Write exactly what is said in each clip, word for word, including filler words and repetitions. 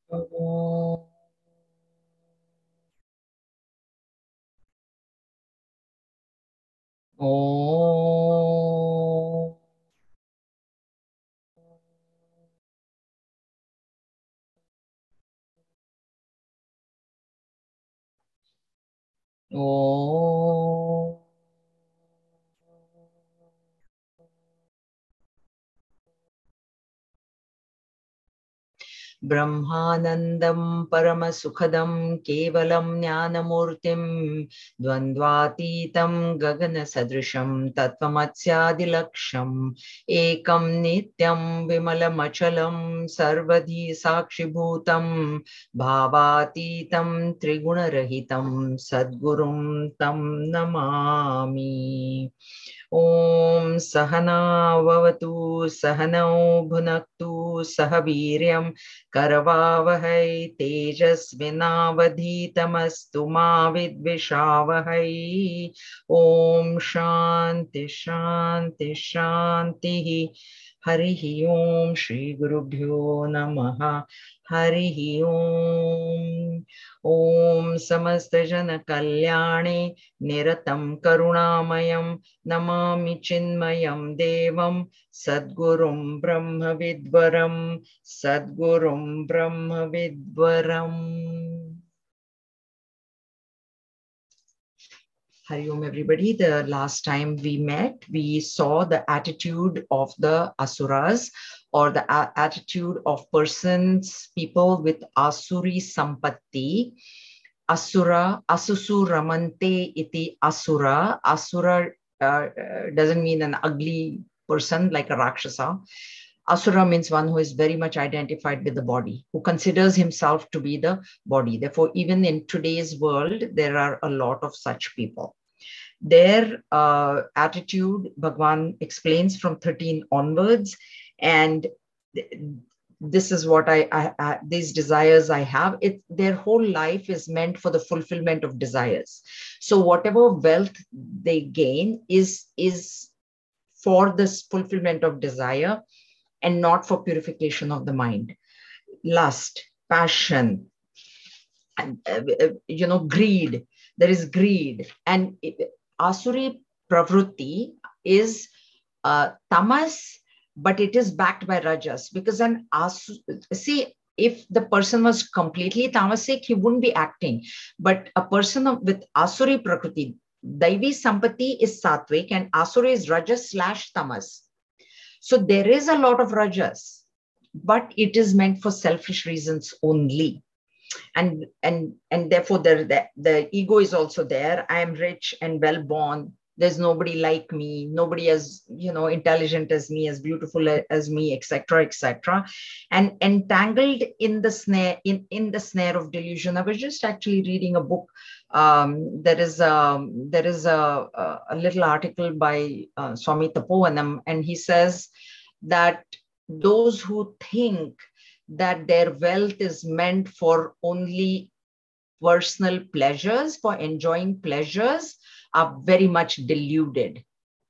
Om. Om. Om. ब्रह्मानन्दं परमसुखदं केवलं ज्ञानमूर्तिं द्वन्द्वातीतं गगनसदृशं तत्त्वमस्यादिलक्ष्यम् एकं नित्यं विमलमचलं सर्वधी साक्षिभूतं भावातीतं त्रिगुणरहितं सद्गुरुं तं नमामि। ॐ सहना भवतु सहनौ भुनक्तु सह वीर्यं करवावहै तेजस्विनावधीतमस्तु मा विद्विषावहै। ॐ शान्ति शान्ति शान्तिः। हरिः ॐ श्रीगुरुभ्यो नमः। हरिः ॐ। ॐ समस्तजनकल्याणे निरतं करुणामयं नमामि चिन्मयं देवं सद्गुरुं ब्रह्मविद्वरं सद्गुरुं ब्रह्मविद्वरम्। Hari Om, everybody. The last time we met, we saw the attitude of the asuras, or the a- attitude of persons, people with asuri sampatti. Asura, asusu ramante iti asura. Asura uh, uh, doesn't mean an ugly person like a rakshasa. Asura means one who is very much identified with the body, who considers himself to be the body. Therefore, even in today's world, there are a lot of such people. Their uh, attitude, Bhagwan explains from thirteen onwards, and this is what I, I, I these desires I have. It their whole life is meant for the fulfillment of desires. So whatever wealth they gain is is for this fulfillment of desire and not for purification of the mind. Lust, passion, and uh, uh, you know, greed. There is greed, and it, asuri pravrutti is uh, tamas, but it is backed by rajas, because an asu, see, if the person was completely tamasic, he wouldn't be acting. But a person of, with asuri prakriti, daivi sampati is sattvic and asuri is rajas slash tamas. So there is a lot of rajas, but it is meant for selfish reasons only. And and and therefore the, the the ego is also there. I am rich and well born, there's nobody like me, nobody as, you know, intelligent as me, as beautiful as me, etc., etc., and entangled in the snare, in in the snare of delusion. I was just actually reading a book. Um, there is a there is a, a, a little article by uh, Swami Tapovanam, and he says that those who think that their wealth is meant for only personal pleasures, for enjoying pleasures, are very much deluded.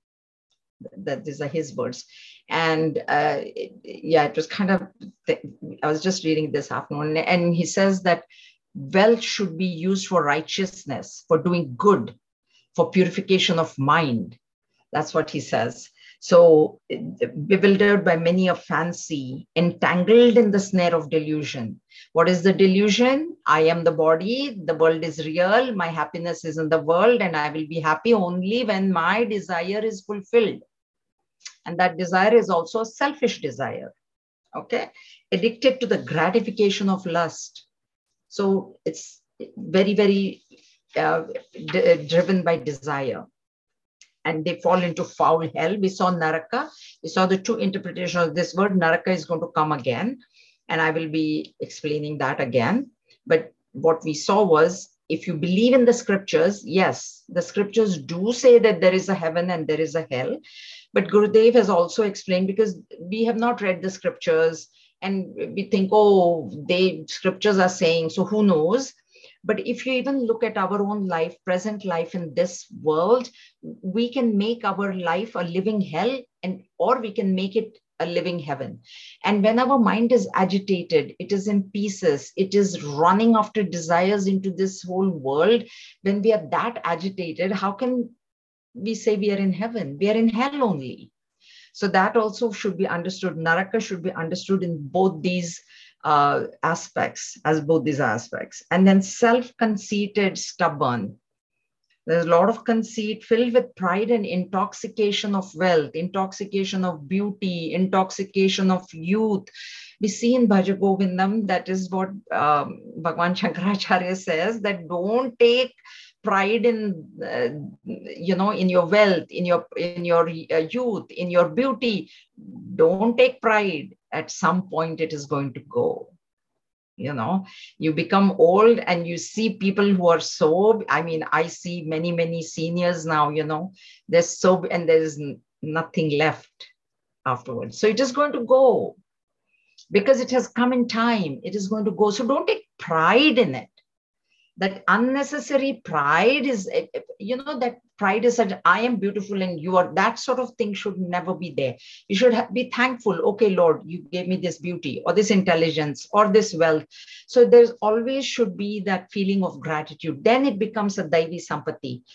That these are his words. And uh, it, yeah, it was kind of, I was just reading this afternoon, and he says that wealth should be used for righteousness, for doing good, for purification of mind. That's what he says. So, bewildered by many a fancy, entangled in the snare of delusion. What is the delusion? I am the body, the world is real, my happiness is in the world, and I will be happy only when my desire is fulfilled. And that desire is also a selfish desire. Okay? Addicted to the gratification of lust. So, it's very, very uh, d- driven by desire. And they fall into foul hell. We saw Naraka. We saw the true interpretation of this word. Naraka is going to come again, and I will be explaining that again. But what we saw was, if you believe in the scriptures, yes, the scriptures do say that there is a heaven and there is a hell. But Gurudev has also explained, because we have not read the scriptures and we think, oh, they scriptures are saying, so who knows? But if you even look at our own life, present life in this world, we can make our life a living hell, and or we can make it a living heaven. And when our mind is agitated, it is in pieces, it is running after desires into this whole world. When we are that agitated, how can we say we are in heaven? We are in hell only. So that also should be understood. Naraka should be understood in both these uh, aspects, as both these aspects. And then self-conceited, stubborn. There's a lot of conceit, filled with pride and intoxication of wealth, intoxication of beauty, intoxication of youth. We see in Bhaja Govindam, that is what um, Bhagwan Shankaracharya says, that don't take pride in, uh, you know, in your wealth, in your, in your uh, youth, in your beauty. Don't take pride. At some point, it is going to go. You know, you become old and you see people who are so, I mean, I see many, many seniors now, you know, there's so, and there's nothing left afterwards. So it is going to go because it has come in time. It is going to go. So don't take pride in it. That unnecessary pride is, you know, that pride is that I am beautiful and you are, that sort of thing should never be there. You should be thankful. Okay, Lord, you gave me this beauty or this intelligence or this wealth. So there's always should be that feeling of gratitude. Then it becomes a Daivi Sampati.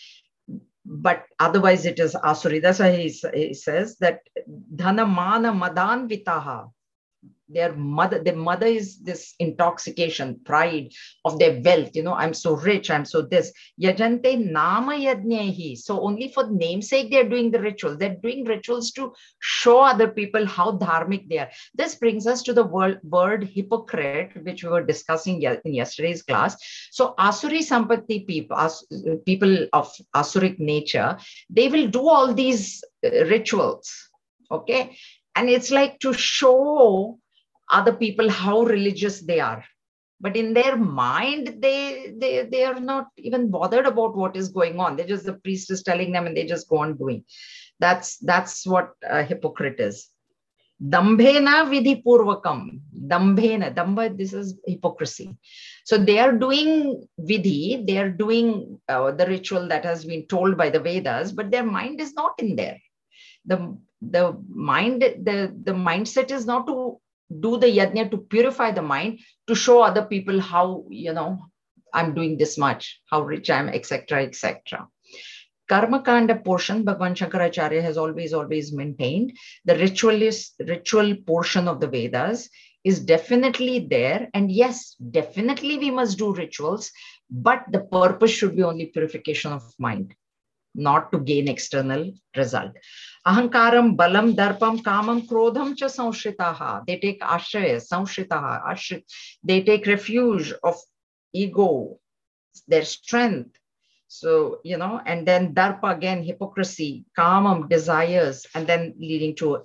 But otherwise it is Asuri. That's why he, he says that Dhana Mana Madan Vitaha. Their mother, their mother is this intoxication, pride of their wealth. You know, I'm so rich, I'm so this. Yajante nama yajnehi. So only for namesake, they're doing the rituals. They're doing rituals to show other people how dharmic they are. This brings us to the word, word hypocrite, which we were discussing in yesterday's class. So Asuri Sampati people, as, people of Asuric nature, they will do all these rituals. Okay. And it's like to show other people how religious they are, but in their mind they they they are not even bothered about what is going on. They're just, the priest is telling them and they just go on doing. That's that's what a hypocrite is. Dambhena vidhi purvakam. Dambhena, damba, this is hypocrisy. So they are doing vidhi, they are doing uh, the ritual that has been told by the Vedas, but their mind is not in there. The the mind, the the mindset is not to do the yajna to purify the mind, to show other people how, you know, I'm doing this much, how rich I am, et cetera, et cetera. Karma Kanda portion, Bhagwan Shankaracharya has always, always maintained the ritualist, ritual portion of the Vedas is definitely there. And yes, definitely we must do rituals, but the purpose should be only purification of mind, not to gain external result. Ahankaram, balam, darpam, kamam, krodham cha samshritaha. They take ashraya, samshritaha, ashrit. They take refuge of ego, their strength. So, you know, and then darpa again, hypocrisy, kamam, desires, and then leading to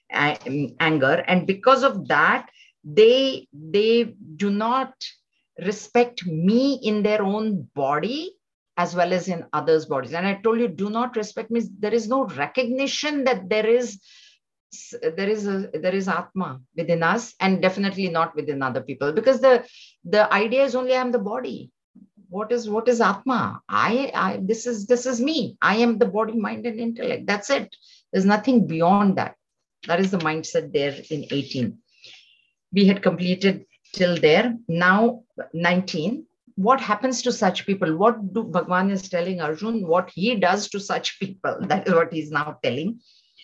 anger. And because of that, they, they do not respect me in their own body as well as in others' bodies. And I told you, do not respect means there is no recognition that there is there is a there is Atma within us, and definitely not within other people, because the the idea is only I'm the body. What is what is Atma? I I this is this is me. I am the body, mind, and intellect. That's it. There's nothing beyond that. That is the mindset there in eighteen. We had completed till there. Now nineteen. What happens to such people? What do Bhagwan is telling Arjun? What he does to such people? That is what he's now telling.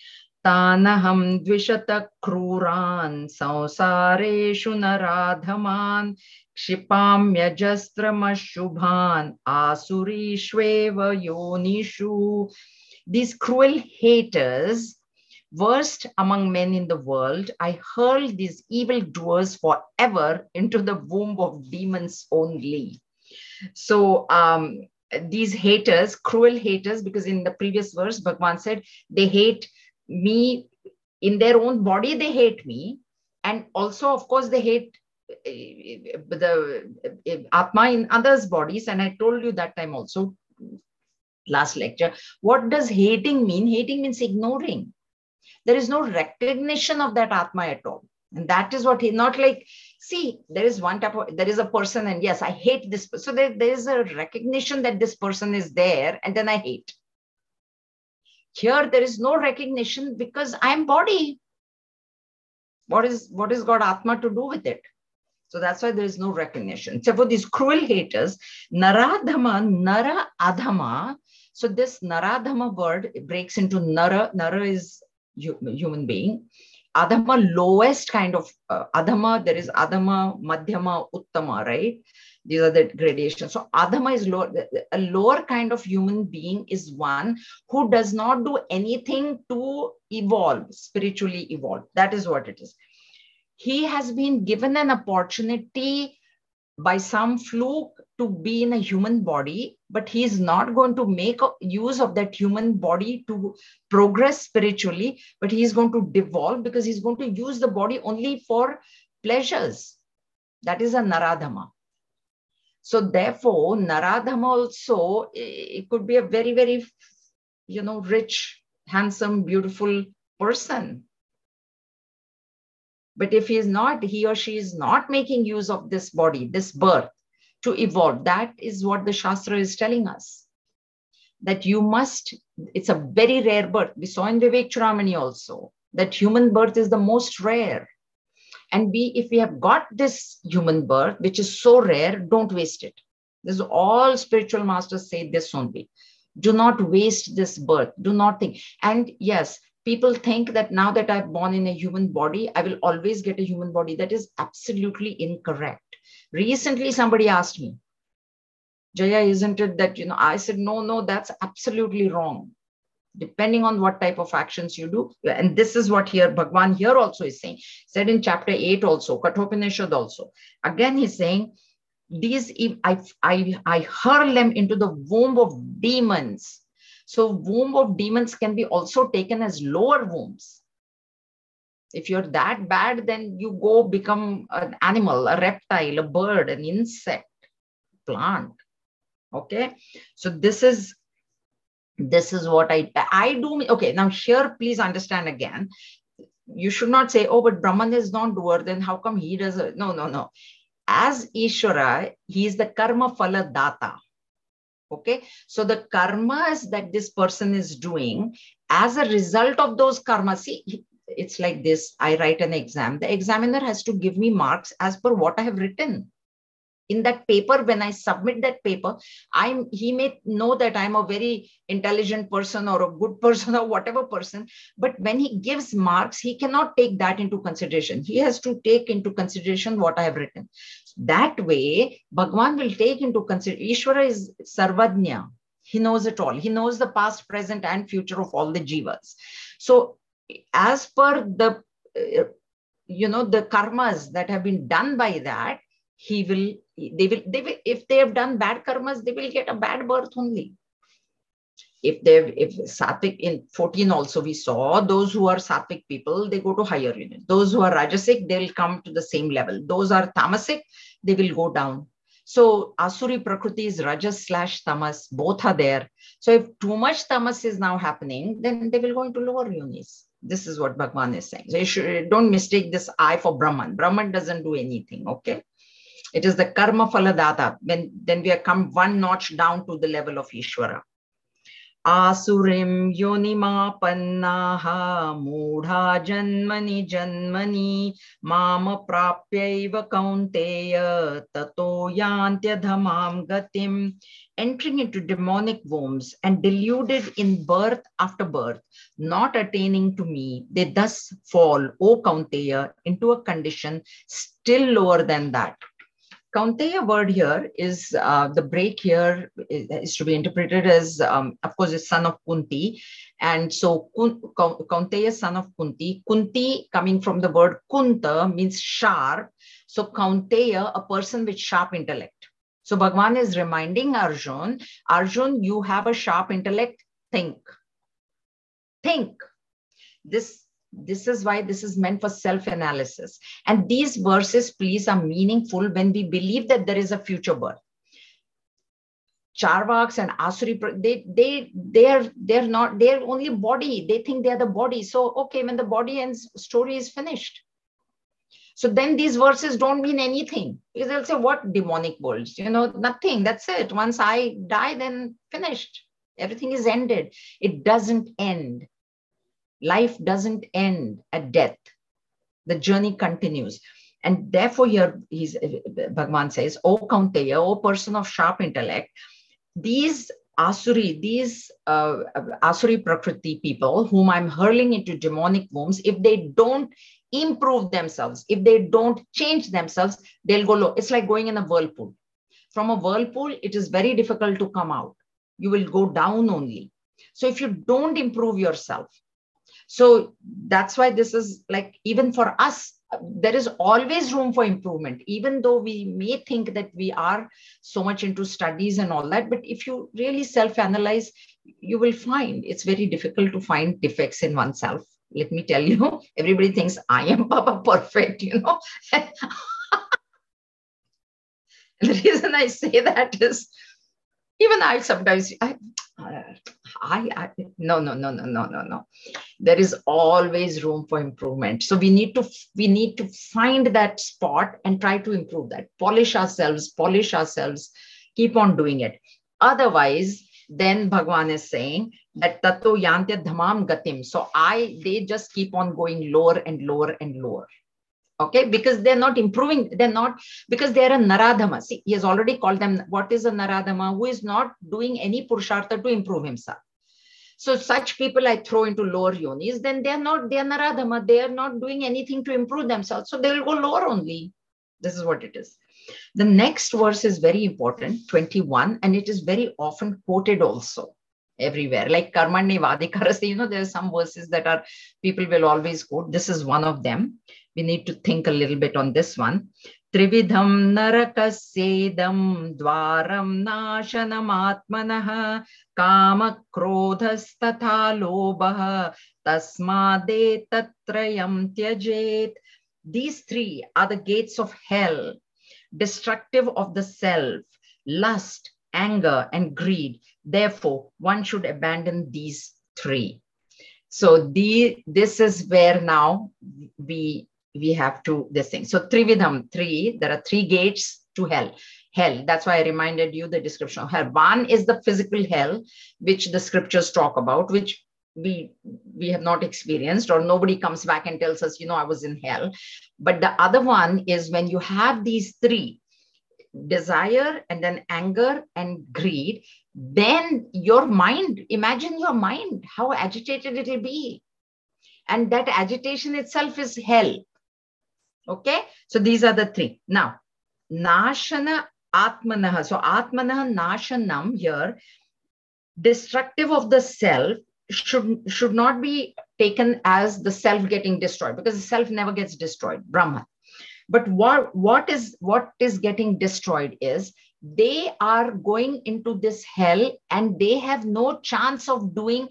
Tanaham dvishata kruran samsareshu naradhaman kshipamya jastramasubhan asurishveva yonishu. These cruel haters, worst among men in the world, I hurl these evildoers forever into the womb of demons only. So um, these haters, cruel haters, because in the previous verse, Bhagwan said, they hate me in their own body, they hate me. And also, of course, they hate the Atma in others' bodies. And I told you that time also, last lecture, what does hating mean? Hating means ignoring. There is no recognition of that Atma at all. And that is what he, not like, see, there is one type of, there is a person and yes, I hate this. So there, there is a recognition that this person is there and then I hate. Here, there is no recognition because I am body. What is, what is God Atma to do with it? So that's why there is no recognition. So for these cruel haters, Naradhama, Nara Adhama. So this Naradhama word breaks into Nara. Nara is human being. Adhama, lowest kind of uh, Adhama. There is Adhama, Madhyama, Uttama, right? These are the gradations. So Adhama is lower. A lower kind of human being is one who does not do anything to evolve, spiritually evolve. That is what it is. He has been given an opportunity by some fluke to be in a human body, but he is not going to make use of that human body to progress spiritually, but he is going to devolve because he's going to use the body only for pleasures. That is a Naradhama. So therefore, Naradhama also, it could be a very, very, you know, rich, handsome, beautiful person. But if he is not, he or she is not making use of this body, this birth to evolve, that is what the Shastra is telling us. That you must, it's a very rare birth. We saw in Vivek Churamani also, that human birth is the most rare. And we, if we have got this human birth, which is so rare, don't waste it. This is all spiritual masters say this only. Do not waste this birth. Do not think. And yes, people think that now that I've born in a human body, I will always get a human body. That is absolutely incorrect. Recently, somebody asked me, Jaya, isn't it that, you know, I said, no, no, that's absolutely wrong. Depending on what type of actions you do. And this is what here, Bhagwan here also is saying, said in chapter eight also, Kathopanishad also. Again, he's saying, these, I, I, I hurl them into the womb of demons. So womb of demons can be also taken as lower wombs. If you're that bad, then you go become an animal, a reptile, a bird, an insect, plant. Okay. So this is, this is what I, I do. Okay. Now here, please understand again, you should not say, oh, but Brahman is not doer, then how come he does it? No, no, no. As Ishvara, he is the karma phala data. Okay, so the karmas that this person is doing, as a result of those karmas, see, it's like this. I write an exam. The examiner has to give me marks as per what I have written. In that paper, when I submit that paper, I'm, he may know that I'm a very intelligent person or a good person or whatever person, but when he gives marks, he cannot take that into consideration. He has to take into consideration what I have written. That way, Bhagwan will take into consideration. Ishvara is Sarvajna. He knows it all. He knows the past, present, and future of all the jivas. So as per the, uh, you know, the karmas that have been done by that, he will, they will, they will, if they have done bad karmas, they will get a bad birth only. If they've, if Sattvic in fourteen also we saw, those who are Sattvic people, they go to higher unit. Those who are Rajasic, they will come to the same level. Those are Tamasic, they will go down. So Asuri Prakriti is Rajas slash Tamas, both are there. So if too much Tamas is now happening, then they will go into lower unis. This is what Bhagwan is saying. So you should, don't mistake this I for Brahman. Brahman doesn't do anything, okay? It is the karma phala data. When then we have come one notch down to the level of Ishvara. Asurim yonimapannaha mudha janmani janmani mama prapyaiva kaunteya tato yantyadhamam gatim. Entering into demonic wombs and deluded in birth after birth, not attaining to me, they thus fall, O Kaunteya, into a condition still lower than that. Kaunteya word here is, uh, the break here is, is to be interpreted as, um, of course, it's son of Kunti. And so Kaunteya, son of Kunti. Kunti coming from the word Kunta means sharp. So Kaunteya, a person with sharp intellect. So Bhagwan is reminding Arjun, Arjun, you have a sharp intellect, think. Think. This This is why this is meant for self-analysis. And these verses, please, are meaningful when we believe that there is a future birth. Charvaks and Asuri, they, they, they're, they're not, they're only body. They think they're the body. So, okay, when the body ends, story is finished. So then these verses don't mean anything. Because they'll say, what demonic worlds? You know, nothing. That's it. Once I die, then finished. Everything is ended. It doesn't end. Life doesn't end at death. The journey continues. And therefore here he's, Bhagavan says, O Kaunteya, O person of sharp intellect, these Asuri, these uh, Asuri Prakriti people whom I'm hurling into demonic wombs, if they don't improve themselves, if they don't change themselves, they'll go low. It's like going in a whirlpool. From a whirlpool, it is very difficult to come out. You will go down only. So if you don't improve yourself, so that's why this is like, even for us, there is always room for improvement, even though we may think that we are so much into studies and all that. But if you really self-analyze, you will find it's very difficult to find defects in oneself. Let me tell you, everybody thinks I am Papa perfect, you know. The reason I say that is, even I sometimes, I, I, I, no, no, no, no, no, no, no. There is always room for improvement. So we need to, we need to find that spot and try to improve that. Polish ourselves, polish ourselves, keep on doing it. Otherwise, then Bhagavan is saying that Tato Yantya Dhamam Gatim. So I, they just keep on going lower and lower and lower. Okay, because they're not improving, they're not, because they're a Naradhama. See, he has already called them, what is a Naradhama? Who is not doing any Purushartha to improve himself. So such people I throw into lower yonis, then they're not, they're Naradhama, they are not doing anything to improve themselves. So they will go lower only. This is what it is. The next verse is very important, twenty-one, and it is very often quoted also everywhere. Like Karmani Vadikarasi, you know, there are some verses that are, people will always quote. This is one of them. We need to think a little bit on this one. Trividham narakasedam dwaram nashanam atmanah kama krodhastatha lobah tasmade tatrayam tyajet. These three are the gates of hell, destructive of the self, lust, anger, and greed. Therefore, one should abandon these three. So the, this is where now we we have to this thing. So Trividham, three, there are three gates to hell. Hell, that's why I reminded you the description of hell. One is the physical hell, which the scriptures talk about, which we we have not experienced, or nobody comes back and tells us, you know, I was in hell. But the other one is when you have these three, desire and then anger and greed, then your mind, imagine your mind, how agitated it will be. And that agitation itself is hell. Okay, so these are the three. Now, Nashana Atmanah. So Atmanah Nashanam here, destructive of the self, should, should not be taken as the self getting destroyed, because the self never gets destroyed, Brahman. But what, what is what is getting destroyed is they are going into this hell and they have no chance of doing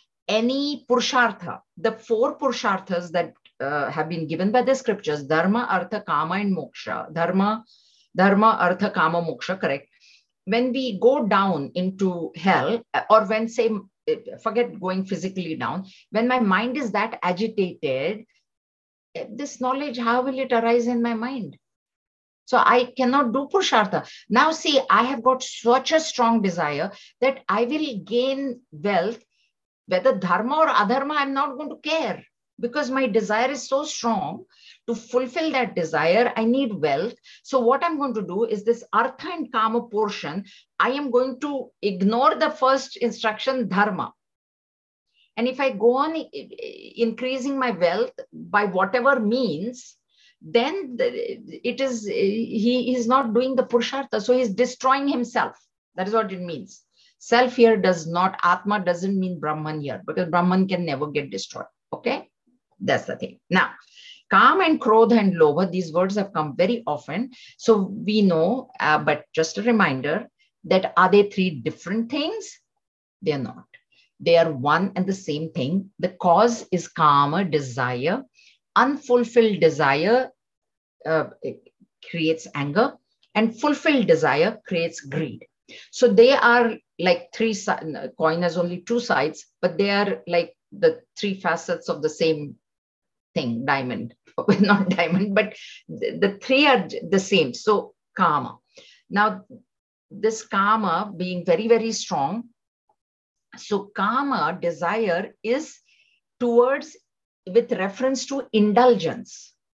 any Purushartha. The four Purusharthas that uh, have been given by the scriptures, Dharma, Artha, Kama, and Moksha. Dharma, Dharma, Artha, Kama, Moksha, correct. When we go down into hell, or when, say, forget going physically down, when my mind is that agitated, this knowledge, how will it arise in my mind? So I cannot do Purushartha. Now see, I have got such a strong desire that I will gain wealth, whether dharma or adharma, I'm not going to care, because my desire is so strong. To fulfill that desire, I need wealth. So what I'm going to do is this Artha and Kama portion, I am going to ignore the first instruction, dharma. And if I go on increasing my wealth by whatever means, then it is, he is not doing the Purushartha. So he's destroying himself. That is what it means. Self here does not, Atma doesn't mean Brahman here, because Brahman can never get destroyed. Okay, that's the thing. Now, Kama and Krodha and Lobha, these words have come very often. So we know, uh, but just a reminder, that are they three different things? They are not. They are one and the same thing. The cause is Kama, desire. Unfulfilled desire uh, creates anger, and fulfilled desire creates greed. So they are like three, coin has only two sides, but they are like the three facets of the same thing, diamond. Not diamond, but the, the three are the same. So Kama. Now, this Kama being very, very strong. So Kama, desire, is towards, with reference to indulgence.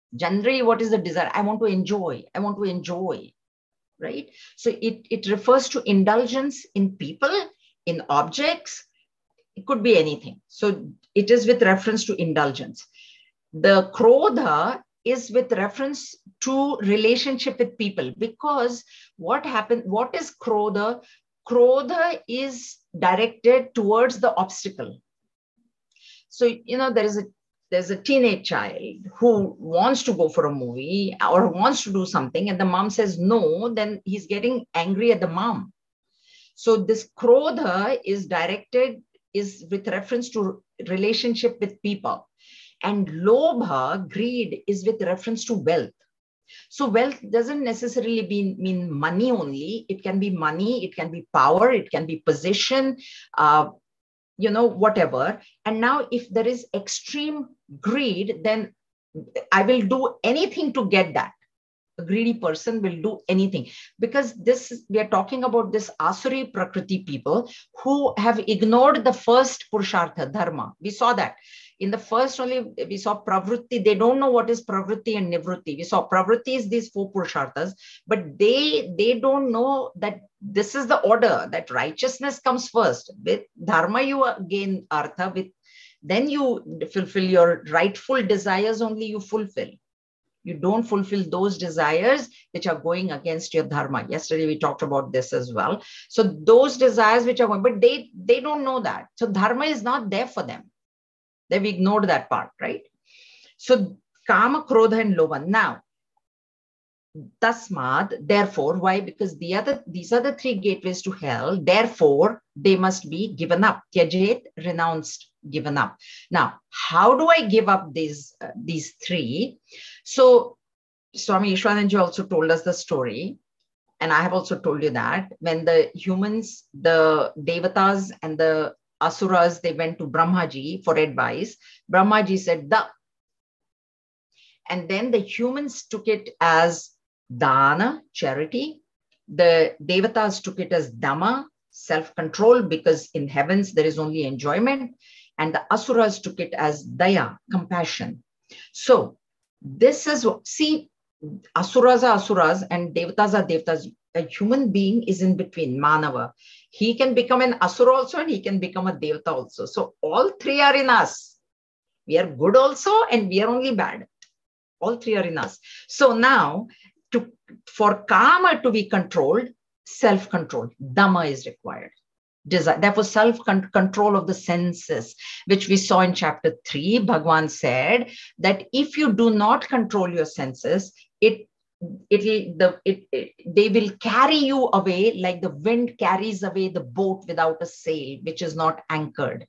Generally, what is the desire? I want to enjoy. I want to enjoy, right? So it, it refers to indulgence in people, in objects. It could be anything. So it is with reference to indulgence. The krodha is with reference to relationship with people, because what happened, what is krodha? Krodha is directed towards the obstacle. So, you know, there is a there's a teenage child who wants to go for a movie or wants to do something, and the mom says no, then he's getting angry at the mom. So this krodha is directed, is with reference to relationship with people. And lobha, greed, is with reference to wealth. So wealth doesn't necessarily mean, mean money only. It can be money, it can be power, it can be position, uh, you know, whatever. And now if there is extreme greed, then I will do anything to get that. A greedy person will do anything, because this is, we are talking about this Asuri Prakriti people who have ignored the first Purushartha, Dharma. We saw that. In the first only, we saw Pravritti. They don't know what is Pravritti and Nivritti. We saw Pravritti is these four Purusharthas, but they, they don't know that this is the order, that righteousness comes first. With Dharma, you gain Artha. With then you fulfill your rightful desires, only you fulfill. You don't fulfill those desires which are going against your dharma. Yesterday, we talked about this as well. So those desires which are going, but they, they don't know that. So dharma is not there for them. They've ignored that part, right? So kama, krodha, and lobha. Now, tasmad, therefore, why? Because the other, these are the three gateways to hell. Therefore, they must be given up. Tyajet, renounced, given up. Now, how do I give up these, uh, these three? So Swami Ishwananji also told us the story, and I have also told you that when the humans, the devatas and the asuras, they went to Brahmaji for advice, Brahmaji said, da. And then the humans took it as dana, charity. The devatas took it as dhamma, self-control, because in heavens there is only enjoyment. And the asuras took it as daya, compassion. So this is, see, asuras are asuras and devatas are devatas. A human being is in between, manava. He can become an asura also and he can become a devata also. So all three are in us. We are good also and we are only bad. All three are in us. So now, to, for kama to be controlled, self-control, dhamma is required. Desire. Therefore, self-control of the senses, which we saw in chapter three, Bhagwan said that if you do not control your senses, it it'll the it, it they will carry you away like the wind carries away the boat without a sail, which is not anchored.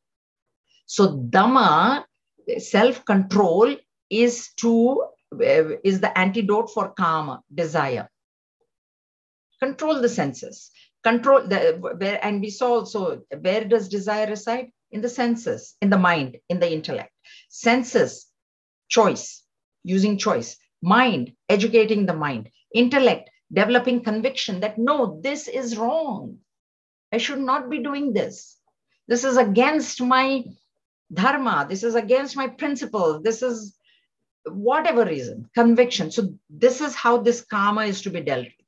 So dhamma, self-control, is to uh, is the antidote for kama, desire. Control the senses. Control the where, and we saw also, where does desire reside? In the senses, in the mind, in the intellect. Senses, choice, using choice. Mind, educating the mind. Intellect, developing conviction that no, this is wrong. I should not be doing this. This is against my dharma. This is against my principles. This is whatever reason, conviction. So this is how this karma is to be dealt with.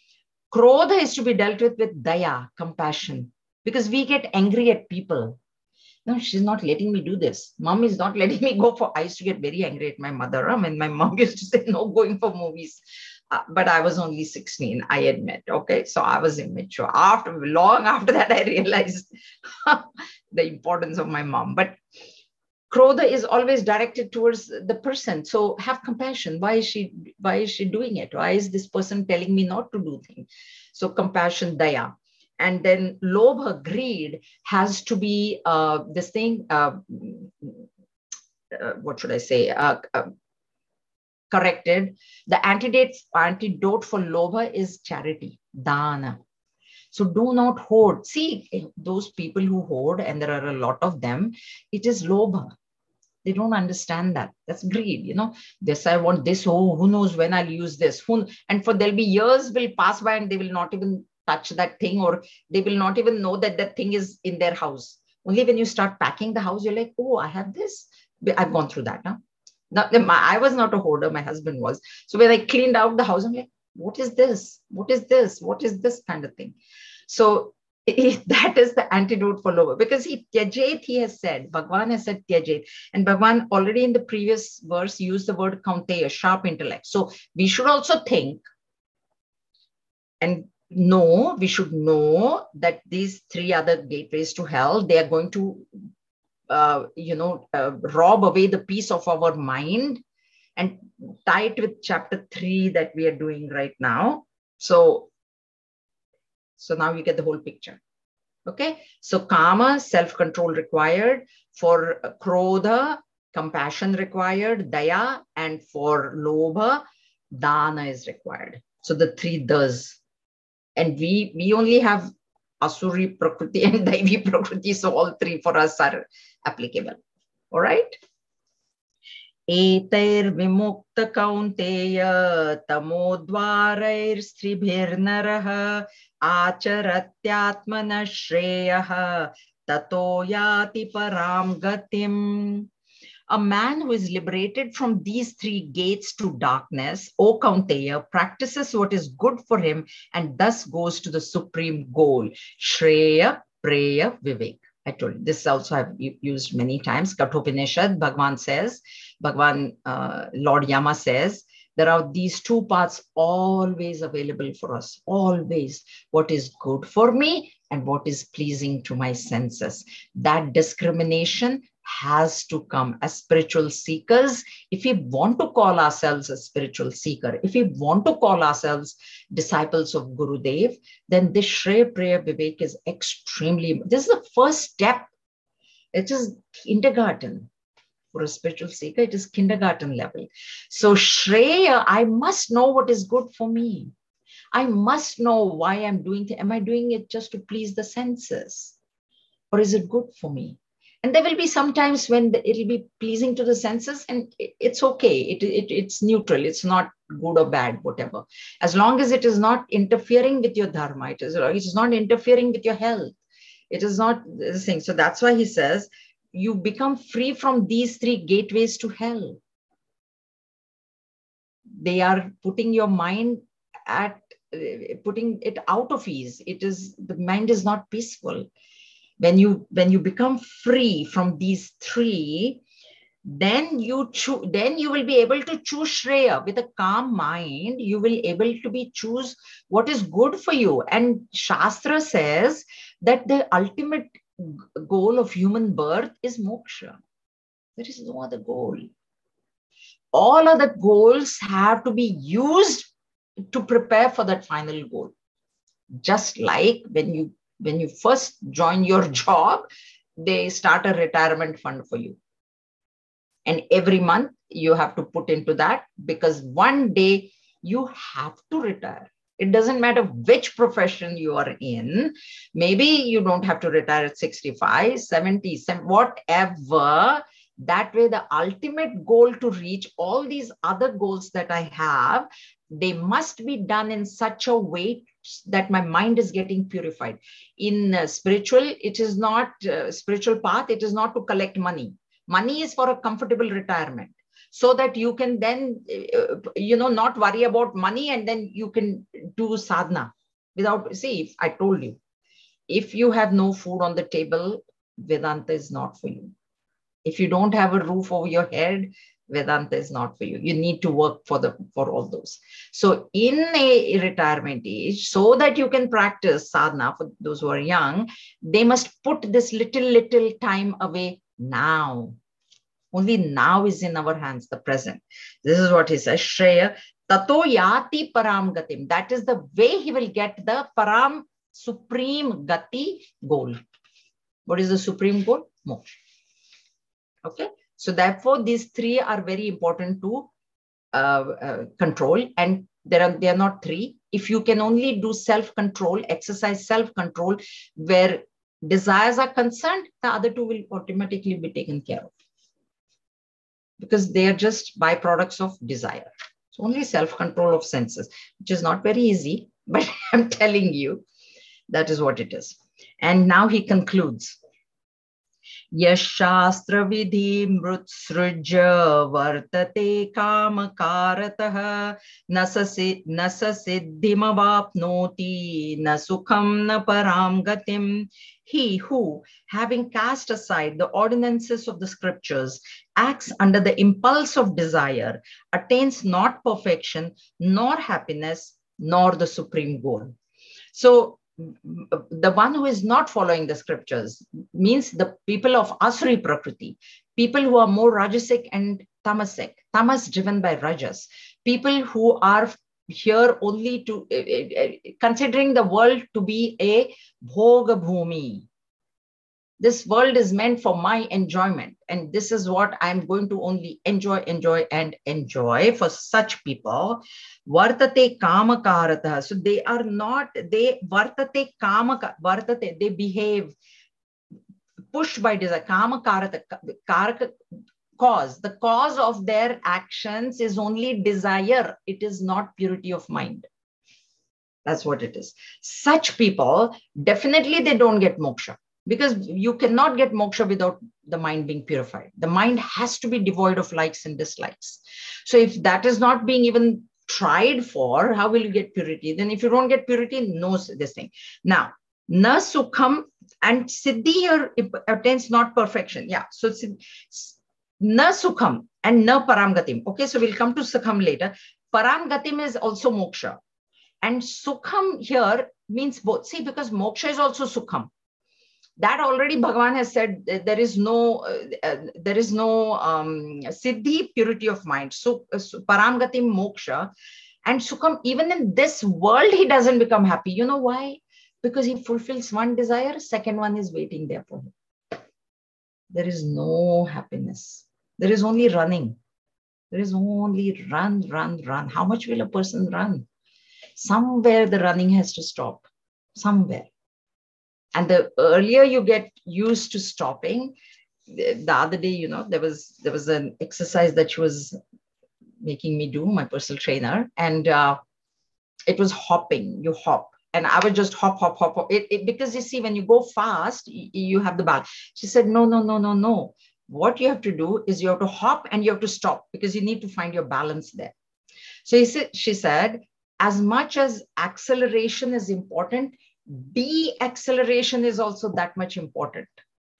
Krodha is to be dealt with with daya, compassion, because we get angry at people. No, she's not letting me do this. Mom is not letting me go for, I used to get very angry at my mother. I mean, my mom used to say, no going for movies. Uh, but I was only sixteen, I admit. Okay. So I was immature. After, long after that, I realized the importance of my mom. But Krodha is always directed towards the person. So have compassion. Why is she, why is she doing it? Why is this person telling me not to do things? So compassion, daya. And then lobha, greed, has to be uh, this thing, uh, uh, what should I say, uh, uh, corrected. The antidote, antidote for lobha is charity, dana. So do not hoard. See, those people who hoard, and there are a lot of them, it is lobha. They don't understand that. That's greed, you know. This, I want this. Oh, who knows when I'll use this? Who, and for there'll be years will pass by and they will not even touch that thing, or they will not even know that that thing is in their house. Only when you start packing the house, you're like, oh, I have this. I've gone through that. Huh? Not, I was not a hoarder, my husband was. So when I cleaned out the house, I'm like, what is this? What is this? What is this kind of thing? So that is the antidote for lower, because he tyajet, he has said, Bhagwan has said tyajet, and Bhagwan already in the previous verse used the word kaunteya, sharp intellect. So we should also think and know, we should know that these three other gateways to hell, they are going to, uh, you know, uh, rob away the peace of our mind, and tie it with chapter three that we are doing right now. So, so now you get the whole picture. Okay. So kama, self-control required. For krodha, compassion required. Daya, and for lobha, dana is required. So the three does. And we, we only have asuri prakriti and daivi prakriti. So all three for us are applicable. All right. एतैर्विमुक्त कौन्तेय तमोद्वारैर्स्त्रिभिर्नरः आचरत्यात्मनः श्रेयः ततो याति परां गतिम्. A man who is liberated from these three gates to darkness, O Kaunteya, practices what is good for him and thus goes to the supreme goal. Shreya, Preya, Vivek. I told you, this also I've used many times. Kathopanishad, Bhagwan says, Bhagwan, uh, Lord Yama says, there are these two paths always available for us, always. What is good for me and what is pleasing to my senses. That discrimination has to come. As spiritual seekers, if we want to call ourselves a spiritual seeker, if we want to call ourselves disciples of Gurudev, then this Shreya, Preya, Vivek is extremely, this is the first step. It is kindergarten. For a spiritual seeker, it is kindergarten level. So Shreya, I must know what is good for me. I must know why I'm doing it. Am I doing it just to please the senses? Or is it good for me? And there will be some times when it'll be pleasing to the senses, and it's okay. It, it, it's neutral. It's not good or bad, whatever. As long as it is not interfering with your dharma, it is, it is not interfering with your health. It is not this thing. So that's why he says, you become free from these three gateways to hell. They are putting your mind at, putting it out of ease. It is, the mind is not peaceful. When you, when you become free from these three, then you choose, then you will be able to choose Shreya. With a calm mind, you will be able to be choose what is good for you. And Shastra says that the ultimate goal of human birth is moksha. There is no other goal. All other goals have to be used to prepare for that final goal. Just like when you when you first join your job, they start a retirement fund for you. And every month you have to put into that, because one day you have to retire. It doesn't matter which profession you are in. Maybe you don't have to retire at sixty-five, seventy, whatever. That way, the ultimate goal to reach all these other goals that I have, they must be done in such a way that my mind is getting purified. In uh, spiritual, it is not uh, spiritual path. It is not to collect money. Money is for a comfortable retirement, so that you can then, uh, you know, not worry about money, and then you can do sadhana without, see, if I told you, if you have no food on the table, Vedanta is not for you. If you don't have a roof over your head, Vedanta is not for you. You need to work for the for all those. So in a retirement age, so that you can practice sadhana for those who are young, they must put this little, little time away now. Only now is in our hands, the present. This is what he says, Shreya, tato yati param gatim. That is the way he will get the param, supreme gati goal. What is the supreme goal? Moksha. Okay. So therefore, these three are very important to uh, uh, control. And there are, they are not three. If you can only do self-control, exercise self-control, where desires are concerned, the other two will automatically be taken care of, because they are just byproducts of desire. So only self-control of senses, which is not very easy, but I'm telling you, that is what it is. And now he concludes. यशास्त्र विधि मृत्सृज्य वर्तते कामकारतः न स न स सिद्धिमवाप्नोति न सुखम न param gatim. He who, having cast aside the ordinances of the scriptures, acts under the impulse of desire, attains not perfection, nor happiness, nor the supreme goal. So the one who is not following the scriptures means the people of Asuri Prakriti, people who are more Rajasic and Tamasic, Tamas driven by Rajas, people who are here only to, uh, uh, considering the world to be a Bhoga Bhumi. This world is meant for my enjoyment, and this is what I'm going to only enjoy, enjoy, and enjoy. For such people, vartate kama karata. So they are not, they vartate kama, vartate, they behave pushed by desire. Kama karata, karaka, cause. The cause of their actions is only desire. It is not purity of mind. That's what it is. Such people, definitely they don't get moksha. Because you cannot get moksha without the mind being purified. The mind has to be devoid of likes and dislikes. So if that is not being even tried for, how will you get purity? Then if you don't get purity, no this thing. Now, na sukham and siddhi here attains not perfection. Yeah. So na sukham and na paramgatim. Okay. So we'll come to sukham later. Paramgatim is also moksha. And sukham here means both. See, because moksha is also sukham. That already Bhagavan has said there is no, uh, there is no um, siddhi, purity of mind. So, uh, so paramgati moksha and sukham, even in this world, he doesn't become happy. You know why? Because he fulfills one desire, second one is waiting there for him. There is no happiness. There is only running. There is only run, run, run. How much will a person run? Somewhere the running has to stop. Somewhere. And the earlier you get used to stopping, the other day, you know, there was there was an exercise that she was making me do, my personal trainer, and uh, it was hopping. You hop, and I would just hop, hop, hop, hop. It, it, because you see, when you go fast, you, you have the balance. She said, no, no, no, no, no. What you have to do is you have to hop and you have to stop because you need to find your balance there. So he said, she said, as much as acceleration is important, de-acceleration is also that much important.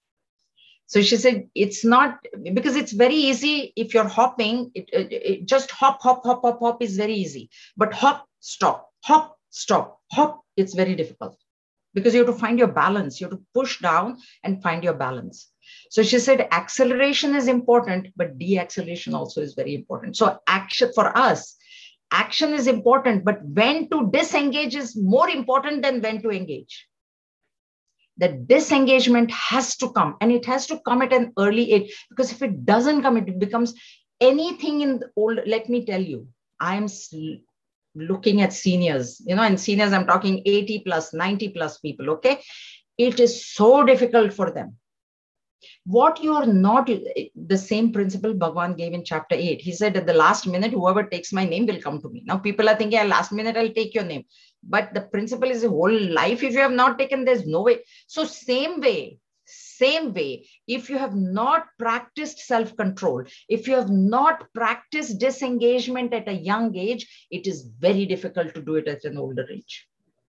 So she said, it's not, because it's very easy if you're hopping, it, it, it just hop, hop, hop, hop, hop is very easy. But hop, stop, hop, stop, hop, it's very difficult because you have to find your balance. You have to push down and find your balance. So she said, acceleration is important, but de-acceleration also is very important. So action for us, action is important, but when to disengage is more important than when to engage. The disengagement has to come, and it has to come at an early age, because if it doesn't come, it becomes anything in the old. Let me tell you, I'm looking at seniors, you know, and seniors, I'm talking eighty plus, ninety plus people. Okay. It is so difficult for them. What you are not, the same principle Bhagavan gave in chapter eight. He said at the last minute, whoever takes my name will come to me. Now people are thinking, at last minute, I'll take your name. But the principle is a whole life. If you have not taken, there's no way. So same way, same way, if you have not practiced self-control, if you have not practiced disengagement at a young age, it is very difficult to do it at an older age.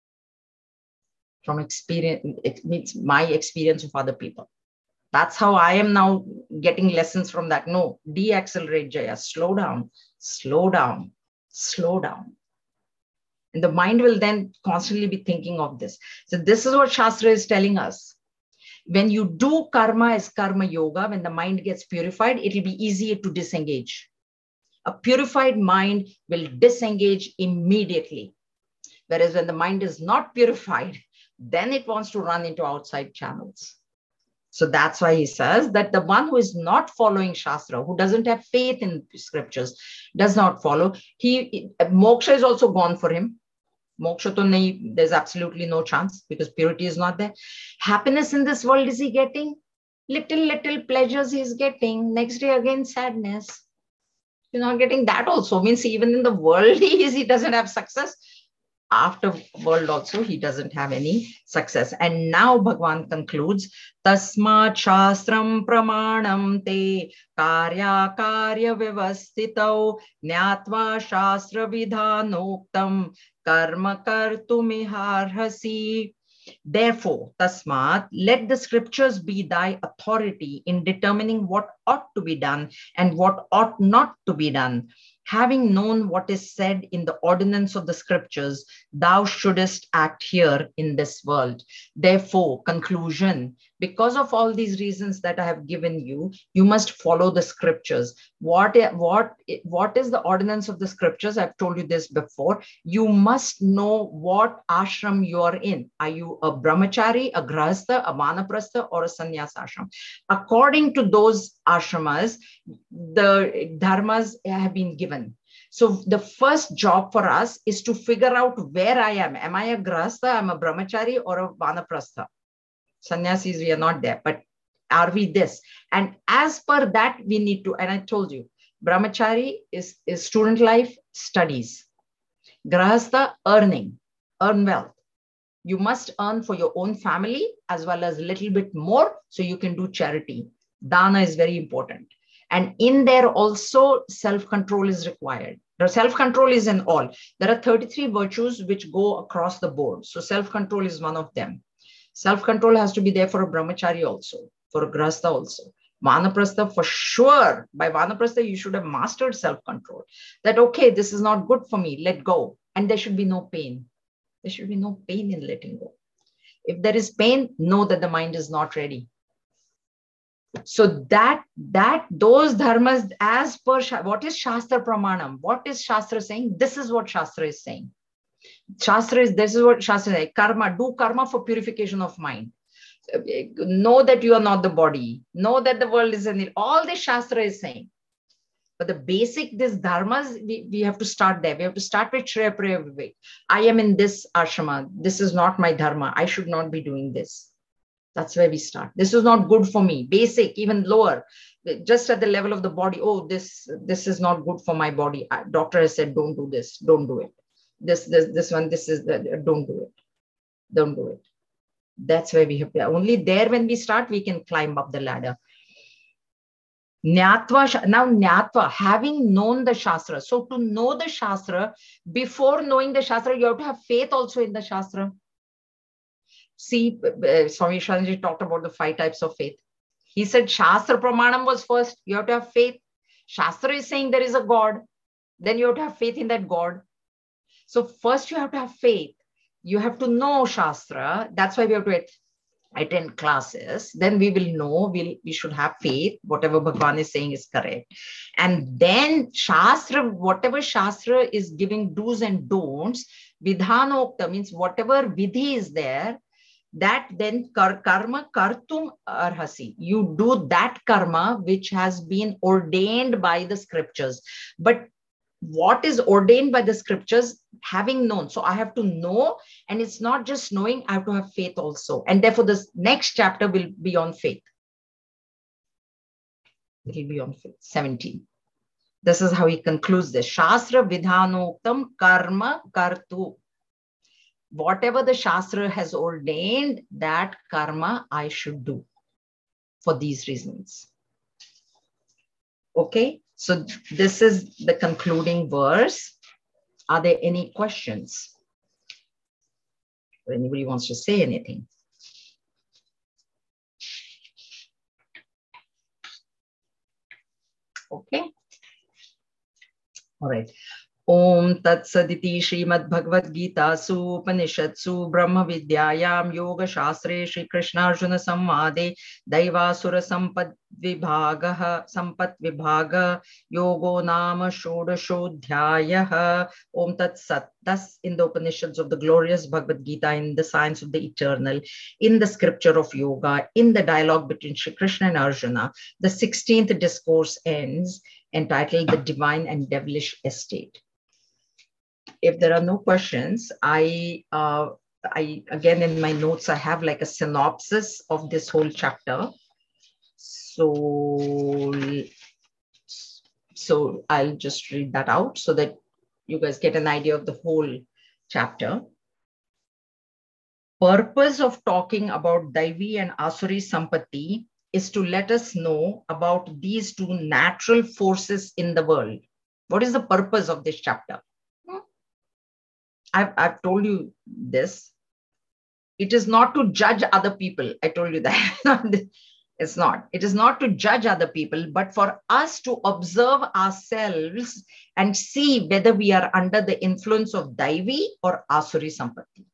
From experience, it means my experience of other people. That's how I am now getting lessons from that. No, de-accelerate, Jaya. Slow down, slow down, slow down. And the mind will then constantly be thinking of this. So this is what Shastra is telling us. When you do karma as karma yoga, when the mind gets purified, it will be easier to disengage. A purified mind will disengage immediately. Whereas when the mind is not purified, then it wants to run into outside channels. So that's why he says that the one who is not following Shastra, who doesn't have faith in scriptures, does not follow, he moksha is also gone for him. Moksha to nahi, there's absolutely no chance because purity is not there. Happiness in this world is he getting? Little, little pleasures he's getting. Next day again, sadness. You're not getting that also. Means even in the world he is, he doesn't have success. after world also, he doesn't have any success. And now Bhagwan concludes, Tasmat Shastram Pramanam Te Karya Karya Vivastitau Nyatva Shastra Vidhanoktam Karma Kartumiharhasi. Therefore, Tasmat, let the scriptures be thy authority in determining what ought to be done and what ought not to be done. Having known what is said in the ordinance of the scriptures, thou shouldest act here in this world. Therefore, conclusion, because of all these reasons that I have given you, you must follow the scriptures. What, what, what is the ordinance of the scriptures? I've told you this before. You must know what ashram you are in. Are you a brahmachari, a grahastha, a vanaprastha, or a sannyas ashram? According to those ashramas, the dharmas have been given. So the first job for us is to figure out where I am. Am I a grahastha, I'm a brahmachari, or a vanaprastha? Sannyasis, we are not there, but are we this? And as per that, we need to, and I told you, brahmachari is, is student life, studies. Grahastha, earning, earn wealth. You must earn for your own family as well as a little bit more so you can do charity. Dana is very important. And in there also, self-control is required. The self-control is in all. There are thirty-three virtues which go across the board. So self-control is one of them. Self-control has to be there for a brahmachari also, for a grahastha also. Vanaprastha, for sure. By Vanaprastha, you should have mastered self-control. That, okay, this is not good for me, let go. And there should be no pain. There should be no pain in letting go. If there is pain, know that the mind is not ready. So that, that those dharmas, as per, what is Shastra Pramanam? What is Shastra saying? This is what Shastra is saying. Shastra is, this is what Shastra is saying. Karma, do karma for purification of mind. Know that you are not the body. Know that the world is in it. All this Shastra is saying. But the basic, this dharmas, we, we have to start there. We have to start with Shreya Priya Vivek. I am in this ashrama. This is not my dharma. I should not be doing this. That's where we start. This is not good for me. Basic, even lower, just at the level of the body. Oh, this, this is not good for my body. Doctor has said, don't do this. Don't do it. This, this, this one, this is, the, don't do it. Don't do it. That's where we have to, only there when we start, we can climb up the ladder. Nyatva, now Nyatva, having known the Shastra. So to know the Shastra, before knowing the Shastra, you have to have faith also in the Shastra. See, uh, Swami Shanji talked about the five types of faith. He said Shastra Pramanam was first. You have to have faith. Shastra is saying there is a God. Then you have to have faith in that God. So first you have to have faith. You have to know Shastra. That's why we have to attend classes. Then we will know, we'll, we should have faith. Whatever Bhagwan is saying is correct. And then Shastra, whatever Shastra is giving do's and don'ts, Vidhanokta means whatever vidhi is there, that then kar karma kartum arhasi. You do that karma which has been ordained by the scriptures. But what is ordained by the scriptures, having known. So I have to know, and it's not just knowing, I have to have faith also. And therefore this next chapter will be on faith. It will be on faith, seventeen. This is how he concludes this. Shastra vidhanoktam karma kartu. Whatever the Shastra has ordained, that karma I should do for these reasons. Okay, so this is the concluding verse. Are there any questions? Or anybody wants to say anything? Okay. All right. Om Tat Saditi Srimad Bhagavad Gita Su Upanishadsu Brahma Vidyayam Yoga Shastre Shri Krishna Arjuna Samvade Daivasura Sampat Vibhagaha Sampat Vibhaga Yogo Nama Shodashodhyayaha. Om Tat Sat. Thus, in the Upanishads of the glorious Bhagavad Gita, in the science of the eternal, in the scripture of yoga, in the dialogue between Shri Krishna and Arjuna, the sixteenth discourse ends, entitled The Divine and Devilish Estate. If there are no questions, I, uh, I again in my notes, I have like a synopsis of this whole chapter. So, so I'll just read that out so that you guys get an idea of the whole chapter. Purpose of talking about Daivi and Asuri Sampatti is to let us know about these two natural forces in the world. What is the purpose of this chapter? I've, I've told you this. It is not to judge other people. I told you that. It's not. It is not to judge other people, but for us to observe ourselves and see whether we are under the influence of Daivi or Asuri Sampatti.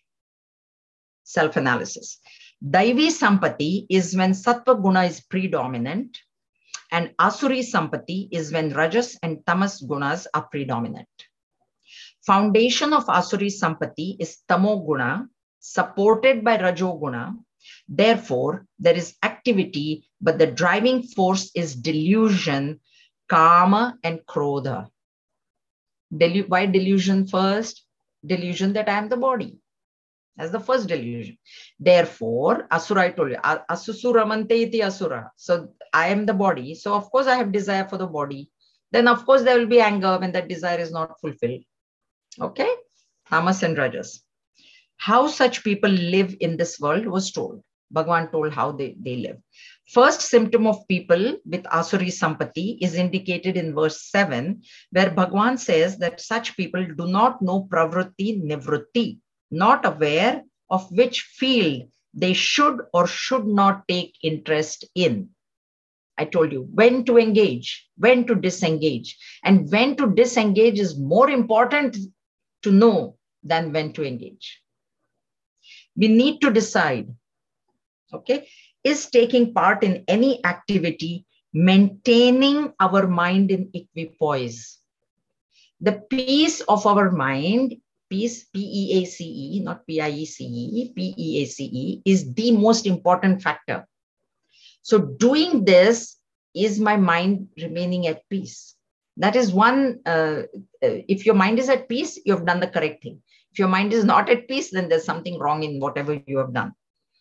Self-analysis. Daivi Sampatti is when Sattva Guna is predominant, and Asuri Sampatti is when Rajas and Tamas Gunas are predominant. Foundation of Asuri Sampatti is Tamo Guna, supported by Rajo Guna. Therefore, there is activity, but the driving force is delusion, Kama and Krodha. Delu- why delusion first? Delusion that I am the body. That's the first delusion. Therefore, Asura, I told you, Asusuramante iti Asura. So I am the body. So of course I have desire for the body. Then of course there will be anger when that desire is not fulfilled. Okay? Tamas and Rajas. How such people live in this world was told. Bhagavan told how they, they live. First symptom of people with Asuri Sampatti is indicated in verse seven, where Bhagavan says that such people do not know pravritti nivritti, not aware of which field they should or should not take interest in. I told you when to engage, when to disengage, and when to disengage is more important to know than when to engage. We need to decide, okay, is taking part in any activity maintaining our mind in equipoise. The peace of our mind, peace, P E A C E, not P I E C E, P E A C E, is the most important factor. So doing this, is my mind remaining at peace? That is one, uh, if your mind is at peace, you have done the correct thing. If your mind is not at peace, then there's something wrong in whatever you have done.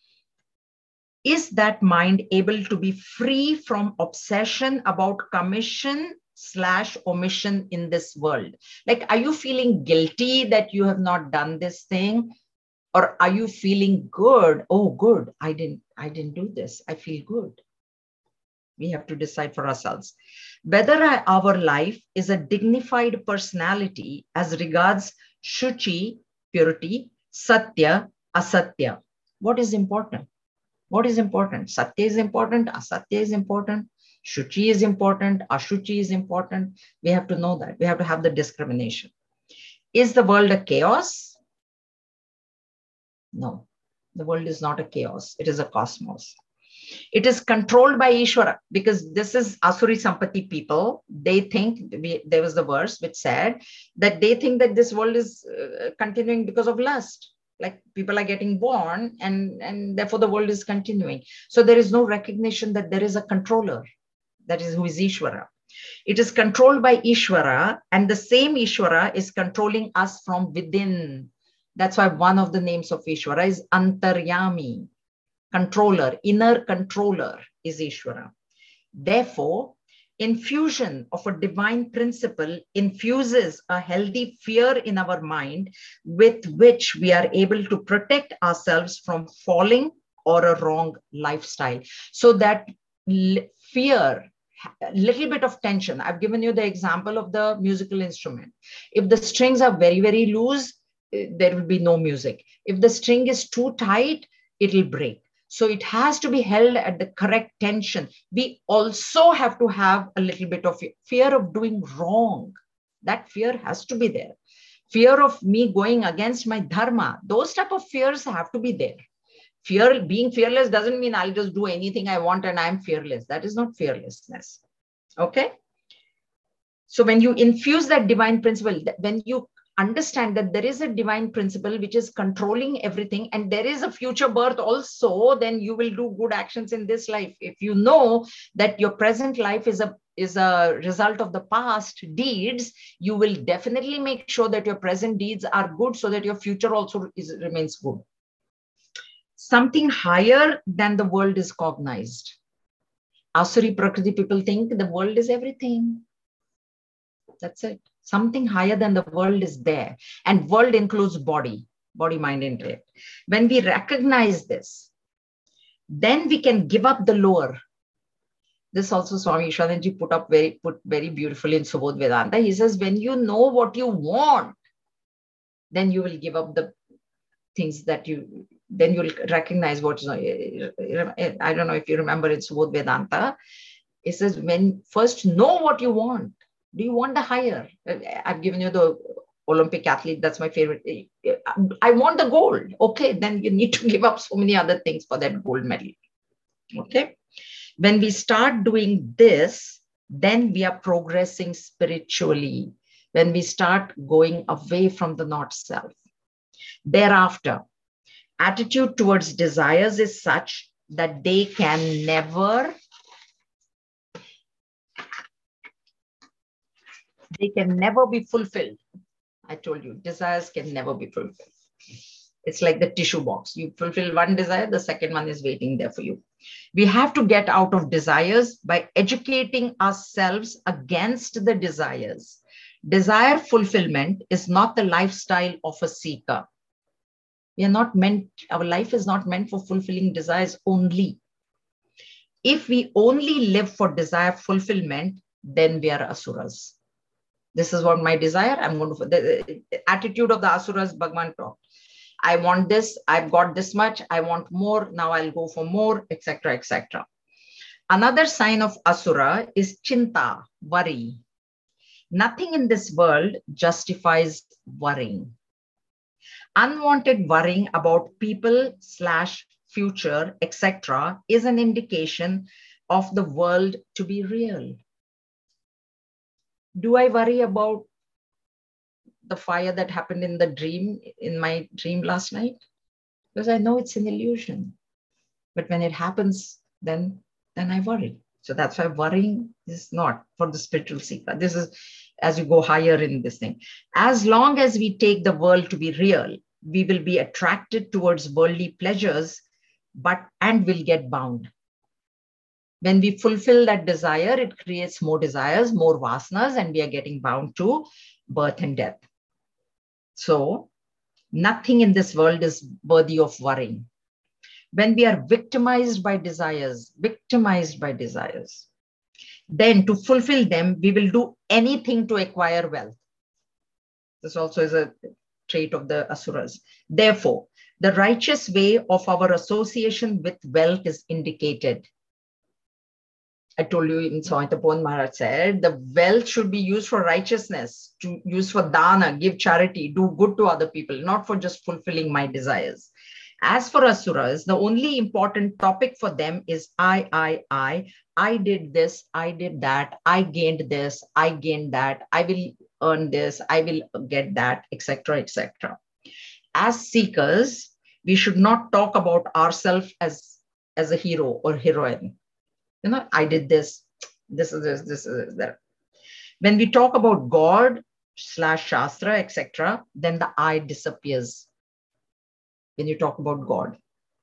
Is that mind able to be free from obsession about commission slash omission in this world? Like, are you feeling guilty that you have not done this thing? Or are you feeling good? Oh, good. I didn't, I didn't do this. I feel good. We have to decide for ourselves whether our life is a dignified personality as regards Shuchi, purity, Satya, Asatya. What is important? What is important? Satya is important, Asatya is important, Shuchi is important, Ashuchi is important. We have to know that. We have to have the discrimination. Is the world a chaos? No, the world is not a chaos. It is a cosmos. It is controlled by Ishvara, because this is Asuri Sampatti people. They think, we, there was the verse which said that they think that this world is uh, continuing because of lust. Like people are getting born and, and therefore the world is continuing. So there is no recognition that there is a controller, that is who is Ishvara. It is controlled by Ishvara, and the same Ishvara is controlling us from within. That's why one of the names of Ishvara is Antaryami. Controller, inner controller is Ishvara. Therefore, infusion of a divine principle infuses a healthy fear in our mind with which we are able to protect ourselves from falling or a wrong lifestyle. So that fear, a little bit of tension. I've given you the example of the musical instrument. If the strings are very, very loose, there will be no music. If the string is too tight, it will break. So it has to be held at the correct tension. We also have to have a little bit of fear of doing wrong. That fear has to be there. Fear of me going against my dharma. Those type of fears have to be there. Fear, being fearless doesn't mean I'll just do anything I want and I'm fearless. That is not fearlessness. Okay. So when you infuse that divine principle, when you understand that there is a divine principle which is controlling everything and there is a future birth also, then you will do good actions in this life. If you know that your present life is a is a result of the past deeds, you will definitely make sure that your present deeds are good so that your future also is, remains good. Something higher than the world is cognized. Asuri Prakriti people think the world is everything. That's it. Something higher than the world is there. And world includes body, body, mind, intellect. When we recognize this, then we can give up the lower. This also Swami Ishananji put up very, put very beautifully in Subodh Vedanta. He says, when you know what you want, then you will give up the things that you, then you'll recognize what's, I don't know if you remember in Subodh Vedanta, it says, when first know what you want. Do you want the higher? I've given you the Olympic athlete. That's my favorite. I want the gold. Okay, then you need to give up so many other things for that gold medal. Okay. When we start doing this, then we are progressing spiritually. When we start going away from the not self. Thereafter, attitude towards desires is such that they can never, they can never be fulfilled. I told you, desires can never be fulfilled. It's like the tissue box. You fulfill one desire, the second one is waiting there for you. We have to get out of desires by educating ourselves against the desires. Desire fulfillment is not the lifestyle of a seeker. We are not meant, our life is not meant for fulfilling desires only. If we only live for desire fulfillment, then we are asuras. This is what my desire, I'm going to, the, the attitude of the asuras, Bhagavan talked. I want this, I've got this much, I want more, now I'll go for more, et cetera, et cetera. Another sign of asura is chinta, worry. Nothing in this world justifies worrying. Unwanted worrying about people slash future, et cetera is an indication of the world to be real. Do I worry about the fire that happened in the dream, in my dream last night? Because I know it's an illusion. But when it happens, then, then I worry. So that's why worrying is not for the spiritual seeker. This is as you go higher in this thing. As long as we take the world to be real, we will be attracted towards worldly pleasures, but and will get bound. When we fulfill that desire, it creates more desires, more vasanas, and we are getting bound to birth and death. So nothing in this world is worthy of worrying. When we are victimized by desires, victimized by desires, then to fulfill them, we will do anything to acquire wealth. This also is a trait of the asuras. Therefore, the righteous way of our association with wealth is indicated. I told you in Swami Maharaj said, the wealth should be used for righteousness, to use for dana, give charity, do good to other people, not for just fulfilling my desires. As for asuras, the only important topic for them is I, I, I, I did this, I did that, I gained this, I gained that, I will earn this, I will get that, et cetera, et cetera. As seekers, we should not talk about ourselves as, as a hero or heroine. You know, I did this, this is this, this is that. When we talk about God slash Shastra, et cetera, then the I disappears. When you talk about God.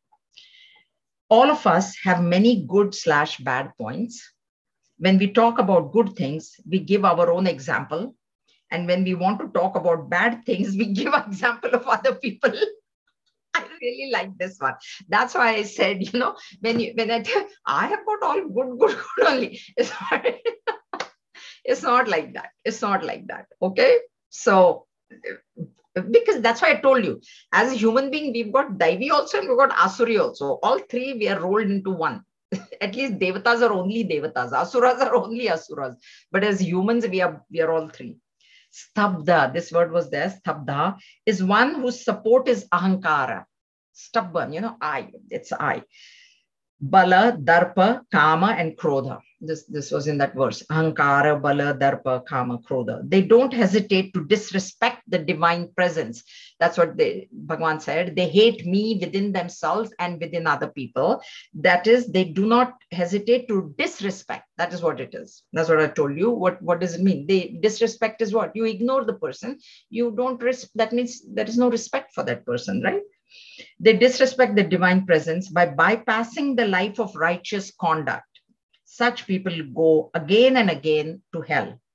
All of us have many good slash bad points. When we talk about good things, we give our own example. And when we want to talk about bad things, we give an example of other people. I really like this one. That's why I said, you know, when you when I tell, I have got all good, good, good only. It's not, it's not like that. It's not like that. Okay. So, because that's why I told you, as a human being, we've got Daivi also and we've got Asuri also. All three, we are rolled into one. At least Devatas are only Devatas. Asuras are only Asuras. But as humans, we are, we are all three. Stabda, this word was there, Stabda, is one whose support is Ahankara. Stubborn, you know, I, it's I. Bala, Darpa, Kama, and Krodha. This, this was in that verse. Ahankara, Bala, Darpa, Kama, Krodha. They don't hesitate to disrespect the divine presence. That's what they, Bhagavan said. They hate me within themselves and within other people. That is, they do not hesitate to disrespect. That is what it is. That's what I told you. What, what does it mean? They disrespect is what? You ignore the person. You don't, res- that means there is no respect for that person, right? They disrespect the divine presence by bypassing the life of righteous conduct. Such people go again and again to hell.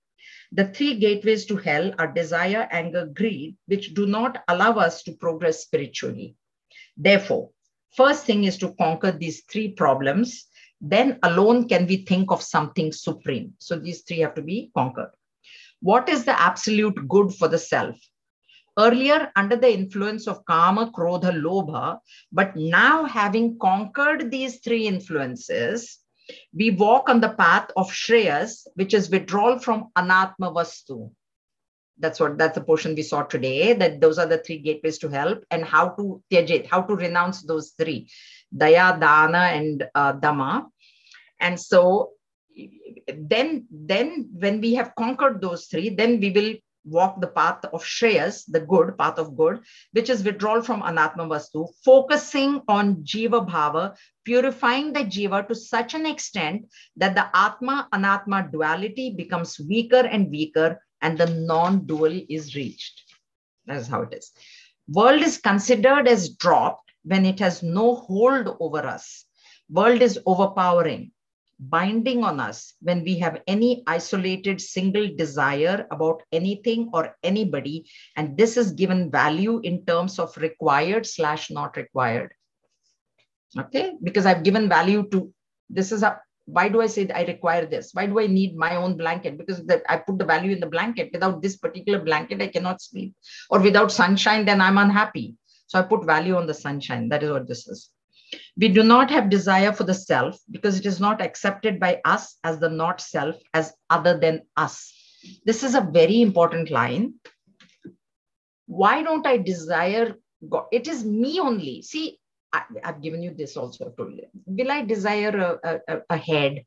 The three gateways to hell are desire, anger, greed, which do not allow us to progress spiritually. Therefore, first thing is to conquer these three problems. Then alone can we think of something supreme. So these three have to be conquered. What is the absolute good for the self? Earlier, under the influence of Kama, Krodha, Lobha, but now having conquered these three influences, we walk on the path of Shreyas, which is withdrawal from Anatma Vastu. That's what, that's the portion we saw today, that those are the three gateways to help, and how to tyajit, how to renounce those three, Daya, Dana, and uh, Dama. And so then, then when we have conquered those three, then we will walk the path of Shreyas, the good, path of good, which is withdrawal from Anatma Vastu, focusing on Jiva Bhava, purifying the Jiva to such an extent that the Atma Anatma duality becomes weaker and weaker and the non-dual is reached. That is how it is. World is considered as dropped when it has no hold over us. World is overpowering, binding on us when we have any isolated single desire about anything or anybody, and this is given value in terms of required slash not required. Okay, because I've given value to this. Is a, why do I say I require this? Why do I need my own blanket? Because that I put the value in the blanket. Without this particular blanket, I cannot sleep. Or without sunshine, then I'm unhappy. So I put value on the sunshine. That is what this is. We do not have desire for the self because it is not accepted by us as the not self, as other than us. This is a very important line. Why don't I desire God? It is me only. See, I, I've given you this also. I've told you. Will I desire a, a, a head?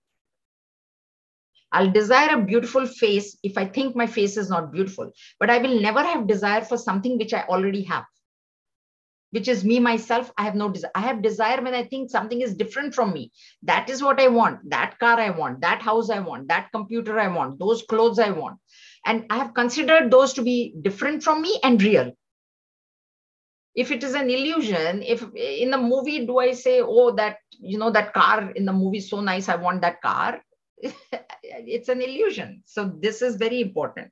I'll desire a beautiful face if I think my face is not beautiful, but I will never have desire for something which I already have, which is me, myself. I have no desire. I have desire when I think something is different from me. That is what I want. That car I want. That house I want. That computer I want. Those clothes I want. And I have considered those to be different from me and real. If it is an illusion, if in the movie, do I say, oh, that, you know, that car in the movie is so nice, I want that car. It's an illusion. So this is very important.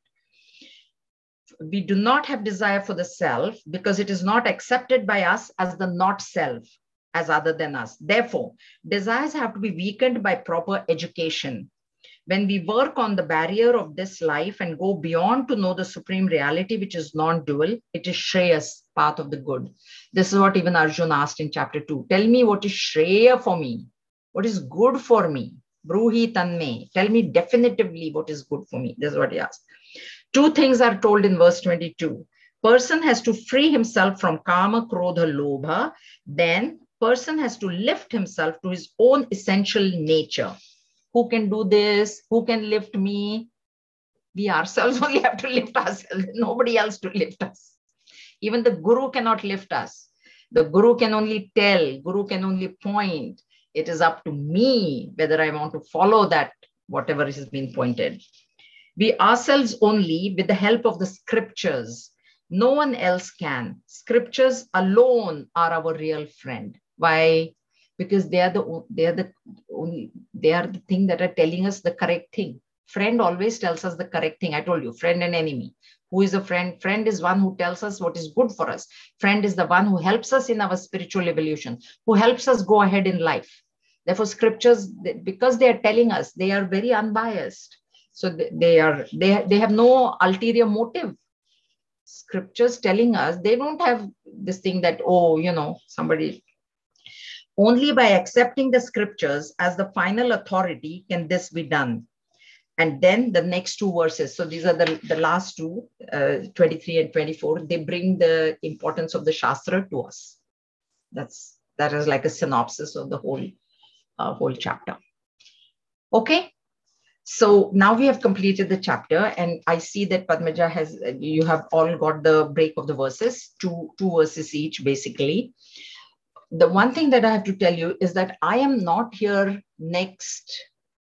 We do not have desire for the self because it is not accepted by us as the not self, as other than us. Therefore, desires have to be weakened by proper education. When we work on the barrier of this life and go beyond to know the supreme reality, which is non-dual, it is Shreyas, path of the good. This is what even Arjuna asked in chapter two. Tell me what is Shreya for me? What is good for me? Bruhi Tanme. Tell me definitively what is good for me. This is what he asked. Two things are told in verse twenty-two. Person has to free himself from Kama, Krodha, Lobha. Then person has to lift himself to his own essential nature. Who can do this? Who can lift me? We ourselves only have to lift ourselves. Nobody else to lift us. Even the Guru cannot lift us. The Guru can only tell. Guru can only point. It is up to me whether I want to follow that, whatever has been pointed. We ourselves only, with the help of the scriptures, no one else can. Scriptures alone are our real friend. Why? Because they are the they are the only they are the thing that are telling us the correct thing. Friend always tells us the correct thing. I told you, friend and enemy. Who is a friend? Friend is one who tells us what is good for us. Friend is the one who helps us in our spiritual evolution, who helps us go ahead in life. Therefore, scriptures, because they are telling us, they are very unbiased. So they are they, they have no ulterior motive. Scriptures telling us, they don't have this thing that, oh, you know, somebody. Only by accepting the scriptures as the final authority can this be done. And then the next two verses, so these are the, the last two, uh, twenty-three and twenty-four, they bring the importance of the Shastra to us. That's, that is like a synopsis of the whole, uh, whole chapter. Okay. So now we have completed the chapter, and I see that Padmaja has, you have all got the break of the verses, two, two verses each, basically. The one thing that I have to tell you is that I am not here next,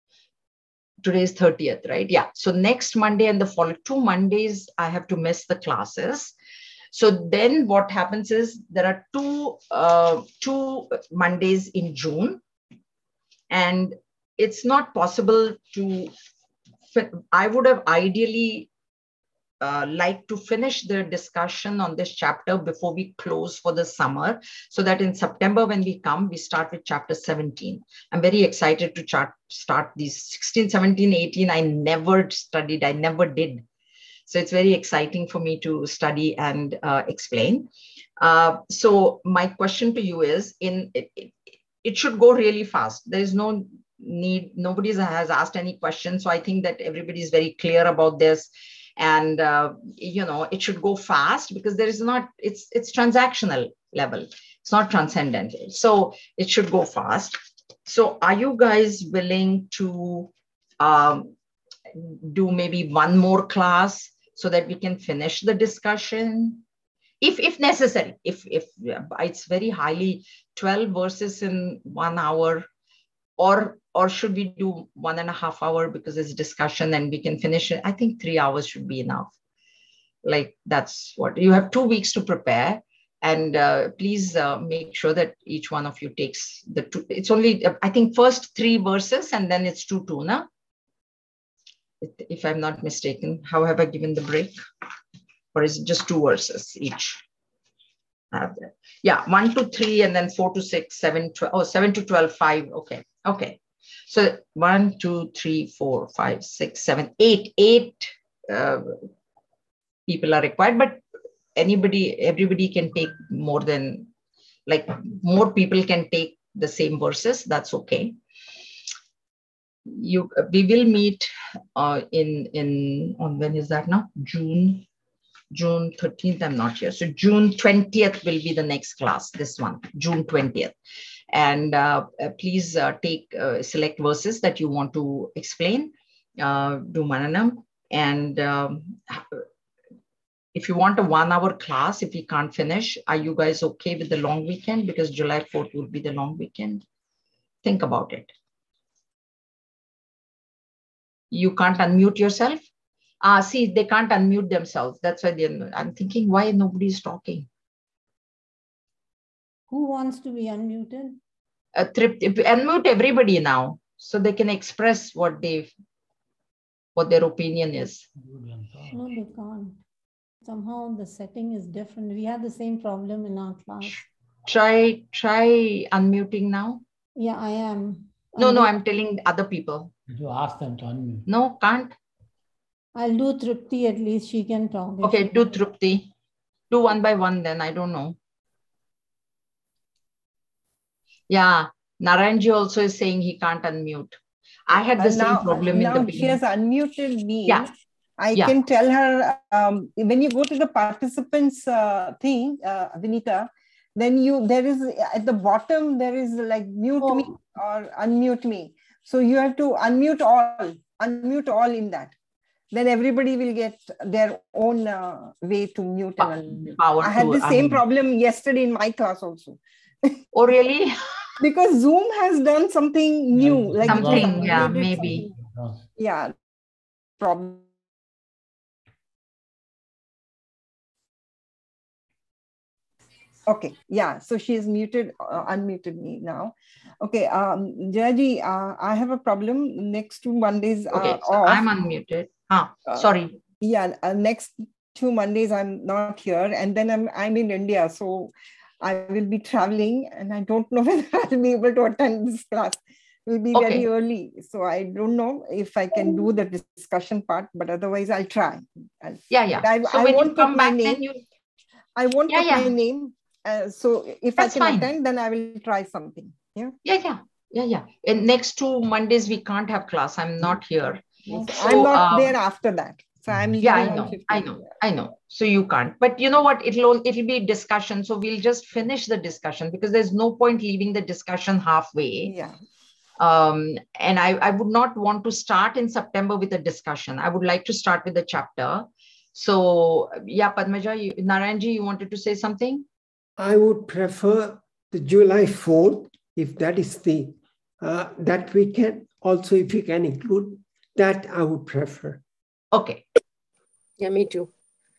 today's thirtieth, right? Yeah. So next Monday and the following two Mondays, I have to miss the classes. So then what happens is there are two, uh, two Mondays in June, and it's not possible to I would have ideally uh, liked to finish the discussion on this chapter before we close for the summer, so that in September when we come, we start with chapter seventeen. I'm very excited to chart, start these sixteen, seventeen, eighteen. I never studied, I never did. So it's very exciting for me to study and uh, explain. Uh, so my question to you is, in it, it, it should go really fast. There is no need, nobody has asked any questions. So I think that everybody is very clear about this. And, uh, you know, it should go fast because there is not, it's, it's transactional level. It's not transcendental. So it should go fast. So are you guys willing to um, do maybe one more class so that we can finish the discussion? If, if necessary, if, if it's very highly twelve verses in one hour, or, or should we do one and a half hour because it's discussion and we can finish it? I think three hours should be enough. Like that's what, you have two weeks to prepare. And uh, please uh, make sure that each one of you takes the two, it's only, uh, I think first three verses and then it's two, two, na? If I'm not mistaken. How have I given the break? Or is it just two verses each? Have that. Yeah, one to three, and then four to six, seven, twelve, oh, seven to twelve, five. Okay, okay. So one, two, three, four, five, six, seven, eight, eight uh, people are required, but anybody, everybody can take more than, like more people can take the same verses. That's okay. You, we will meet uh, in, in, on when is that now? June. June thirteenth, I'm not here. So June twentieth will be the next class, this one, June twentieth. And uh, please uh, take, uh, select verses that you want to explain, uh, do Mananam. And um, if you want a one hour class, if we can't finish, are you guys okay with the long weekend? Because July fourth will be the long weekend. Think about it. You can't unmute yourself? Ah, see, they can't unmute themselves. That's why they're, I'm thinking, why nobody's talking? Who wants to be unmuted? Uh, unmute everybody now, so they can express what they, what their opinion is. No, they can't. Somehow the setting is different. We had the same problem in our class. Try, try unmuting now. Yeah, I am. No, I'm no, doing... I'm telling other people. You ask them to unmute. No, can't. I'll do Tripti, at least she can talk. Okay, do Tripti. Do one by one then, I don't know. Yeah, Narayanji also is saying he can't unmute. I had the uh, same now, problem now in the beginning. She has unmuted me. Yeah. I yeah. can tell her, um, when you go to the participants uh, thing, uh, Vinita, then you, there is, at the bottom, there is like mute oh. me or unmute me. So you have to unmute all, unmute all in that. Then everybody will get their own uh, way to mute. Pa and power I had to, the same I mean... problem yesterday in my class also. Oh, really? Because Zoom has done something new. Like something, yeah, maybe. Something. Yeah, problem. Okay, yeah, so she is muted, uh, unmuted me now. Okay, um, Jayaji, uh, I have a problem. Next two Mondays uh, okay, so off. I'm unmuted. Ah, sorry. Uh, yeah, uh, next two Mondays I'm not here, and then I'm I'm in India, so I will be traveling, and I don't know whether I'll be able to attend this class. It will be okay. Very early, so I don't know if I can do the discussion part, but otherwise I'll try. I'll, yeah, yeah. I, so I when won't you come put my back, name. then you... I won't yeah, put yeah. my name. Uh, so if That's I can fine. attend, then I will try something. Yeah. Yeah, yeah, yeah, yeah. And next two Mondays we can't have class. I'm not here. So, I'm not um, there after that. So I'm yeah, I know, I know, I know. So you can't. But you know what? It'll it'll be discussion. So we'll just finish the discussion because there's no point leaving the discussion halfway. Yeah. Um, and I, I would not want to start in September with a discussion. I would like to start with the chapter. So yeah, Padmaja, you, Narayanji, you wanted to say something? I would prefer the July fourth, if that is the, uh, that weekend. Also, if you can include that, I would prefer. Okay. Yeah, me too.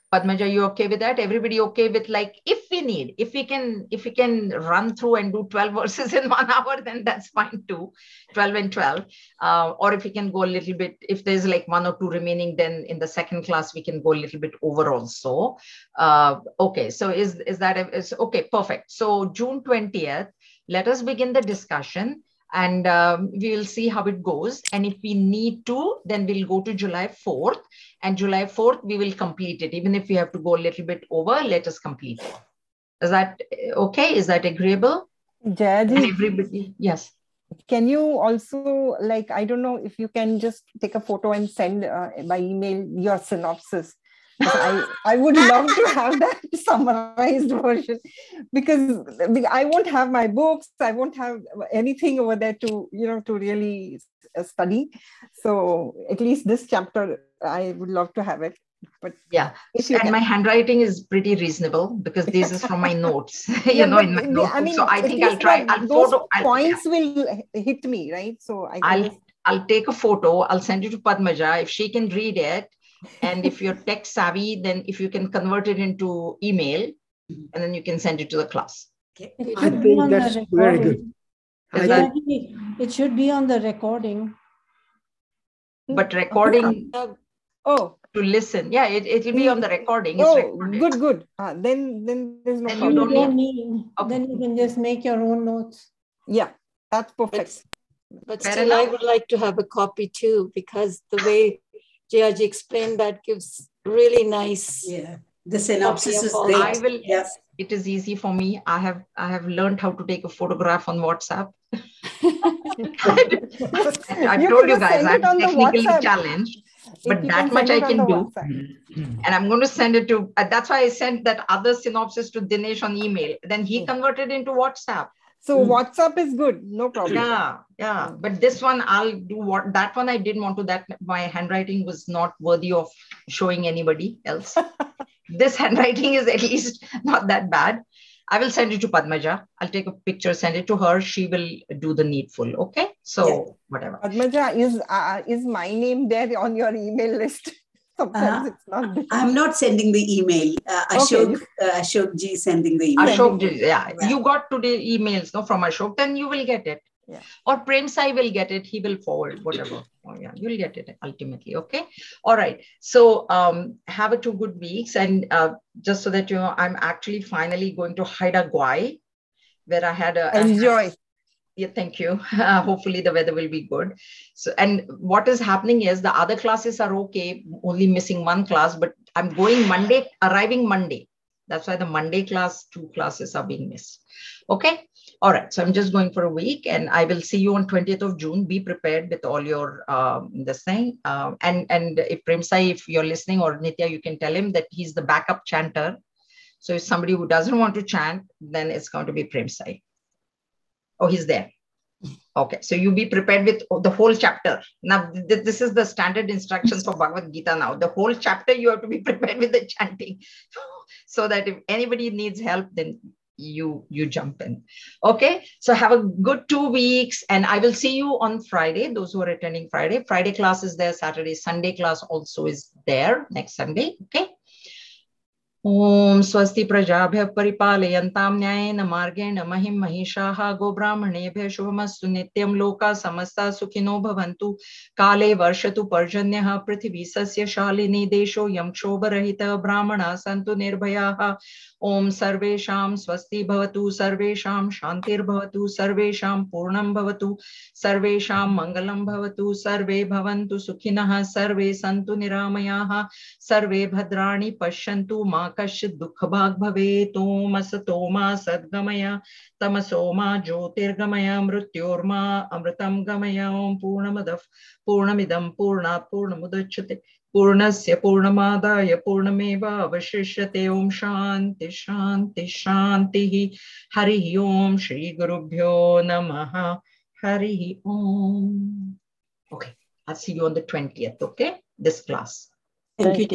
Padmaja, you okay with that? Everybody okay with, like, if we need, if we can, if we can run through and do twelve verses in one hour, then that's fine too, twelve and twelve. Uh, or if we can go a little bit, if there's like one or two remaining, then in the second class, we can go a little bit over also. Uh, okay, so is, is that, is, okay, perfect. So June twentieth, let us begin the discussion. And um, we will see how it goes. And if we need to, then we'll go to July fourth. And July fourth, we will complete it. Even if we have to go a little bit over, let us complete it. Is that okay? Is that agreeable? Jayaji, everybody, yes. Can you also, like, I don't know if you can just take a photo and send uh, by email your synopsis. I, I would love to have that summarized version, because I won't have my books. I won't have anything over there to, you know, to really study. So at least this chapter, I would love to have it. But yeah, and can. My handwriting is pretty reasonable because this is from my notes, you yeah, know, in my notebook. I mean, so I think I'll try. I'll those photo. Points I'll, will hit me, right? So I can I'll just... I'll take a photo. I'll send it to Padmaja if she can read it. And if you're tech savvy, then if you can convert it into email, and then you can send it to the class. Okay. I think that's very good. That, it should be on the recording. But recording uh, oh to listen, yeah, it it will be on the recording. Oh, good, good. Uh, then then there's no then problem. You don't need. Okay. Then you can just make your own notes. Yeah, that's perfect. But, but still, I would like to have a copy too, because the way Jayaji explained that gives really nice. Yeah, the synopsis is great. I will. Yes, it is easy for me. I have I have learned how to take a photograph on WhatsApp. I told you guys I'm technically challenged, but that much I can do. And I'm going to send it to. Uh, that's why I sent that other synopsis to Dinesh on email. Then he converted into WhatsApp. So mm. WhatsApp is good, no problem. Yeah, yeah. But this one, I'll do what that one I didn't want to. That my handwriting was not worthy of showing anybody else. This handwriting is at least not that bad. I will send it to Padmaja. I'll take a picture, send it to her. She will do the needful. Okay. So yeah. Whatever. Padmaja, is uh, is my name there on your email list? Sometimes uh, it's not there. I'm not sending the email. Uh, Ashok, okay. uh, Ashok ji sending the email. Ashok ji, yeah. yeah. You got today emails no, from Ashok, then you will get it. Yeah. Or Prem Sai will get it. He will forward whatever. Oh, yeah, you'll get it ultimately. Okay. All right. So um, have a two good weeks. And uh, just so that you know, I'm actually finally going to Haida Gwaii, where I had a... Enjoy. A, yeah, thank you. Uh, hopefully the weather will be good. So, and what is happening is the other classes are okay, only missing one class, but I'm going Monday, arriving Monday. That's why the Monday class, two classes are being missed. Okay. All right. So I'm just going for a week and I will see you on twentieth of June. Be prepared with all your, um, this thing. Um, and, and if Prem Sai, if you're listening, or Nitya, you can tell him that he's the backup chanter. So if somebody who doesn't want to chant, then it's going to be Prem Sai. Oh, he's there. Okay. So you be prepared with the whole chapter. Now, th this is the standard instructions for Bhagavad Gita now. The whole chapter, you have to be prepared with the chanting. So that if anybody needs help, then you you jump in. Okay. So have a good two weeks. And I will see you on Friday. Those who are attending Friday. Friday class is there. Saturday, Sunday class also is there next Sunday. Okay. Om swasti prajabhya paripalayantam nyayena margena mahim mahishaha gobrahmanebhya shubhamastu nityam loka samasta sukhino bhavantu kale varshatu parjanyaha prithvi sasya shalini desho yam kshobarahita brahmana santu nirbhayaha. Om sarvesham swasti bhavatu sarvesham shantir bhavatu sarvesham purnam bhavatu sarvesham mangalam bhavatu sarve bhavantu sukhinah sarve santu niramayaha sarve bhadrani pashyantu ma kashchit dukhabhag bhavet. Om asato ma sadgamaya tamaso ma jyotirgamaya mrityorma amritam gamaya. Om purnamadav purnamidam purnat purnamudachyate Purnasya Purnamadaya Purnameva Avashishyate. Om Shanti Shanti Shanti. Hari Om Shri Gurubhyo Namaha. Hari Om. Okay, I'll see you on the twentieth. Okay, this class. Thank you.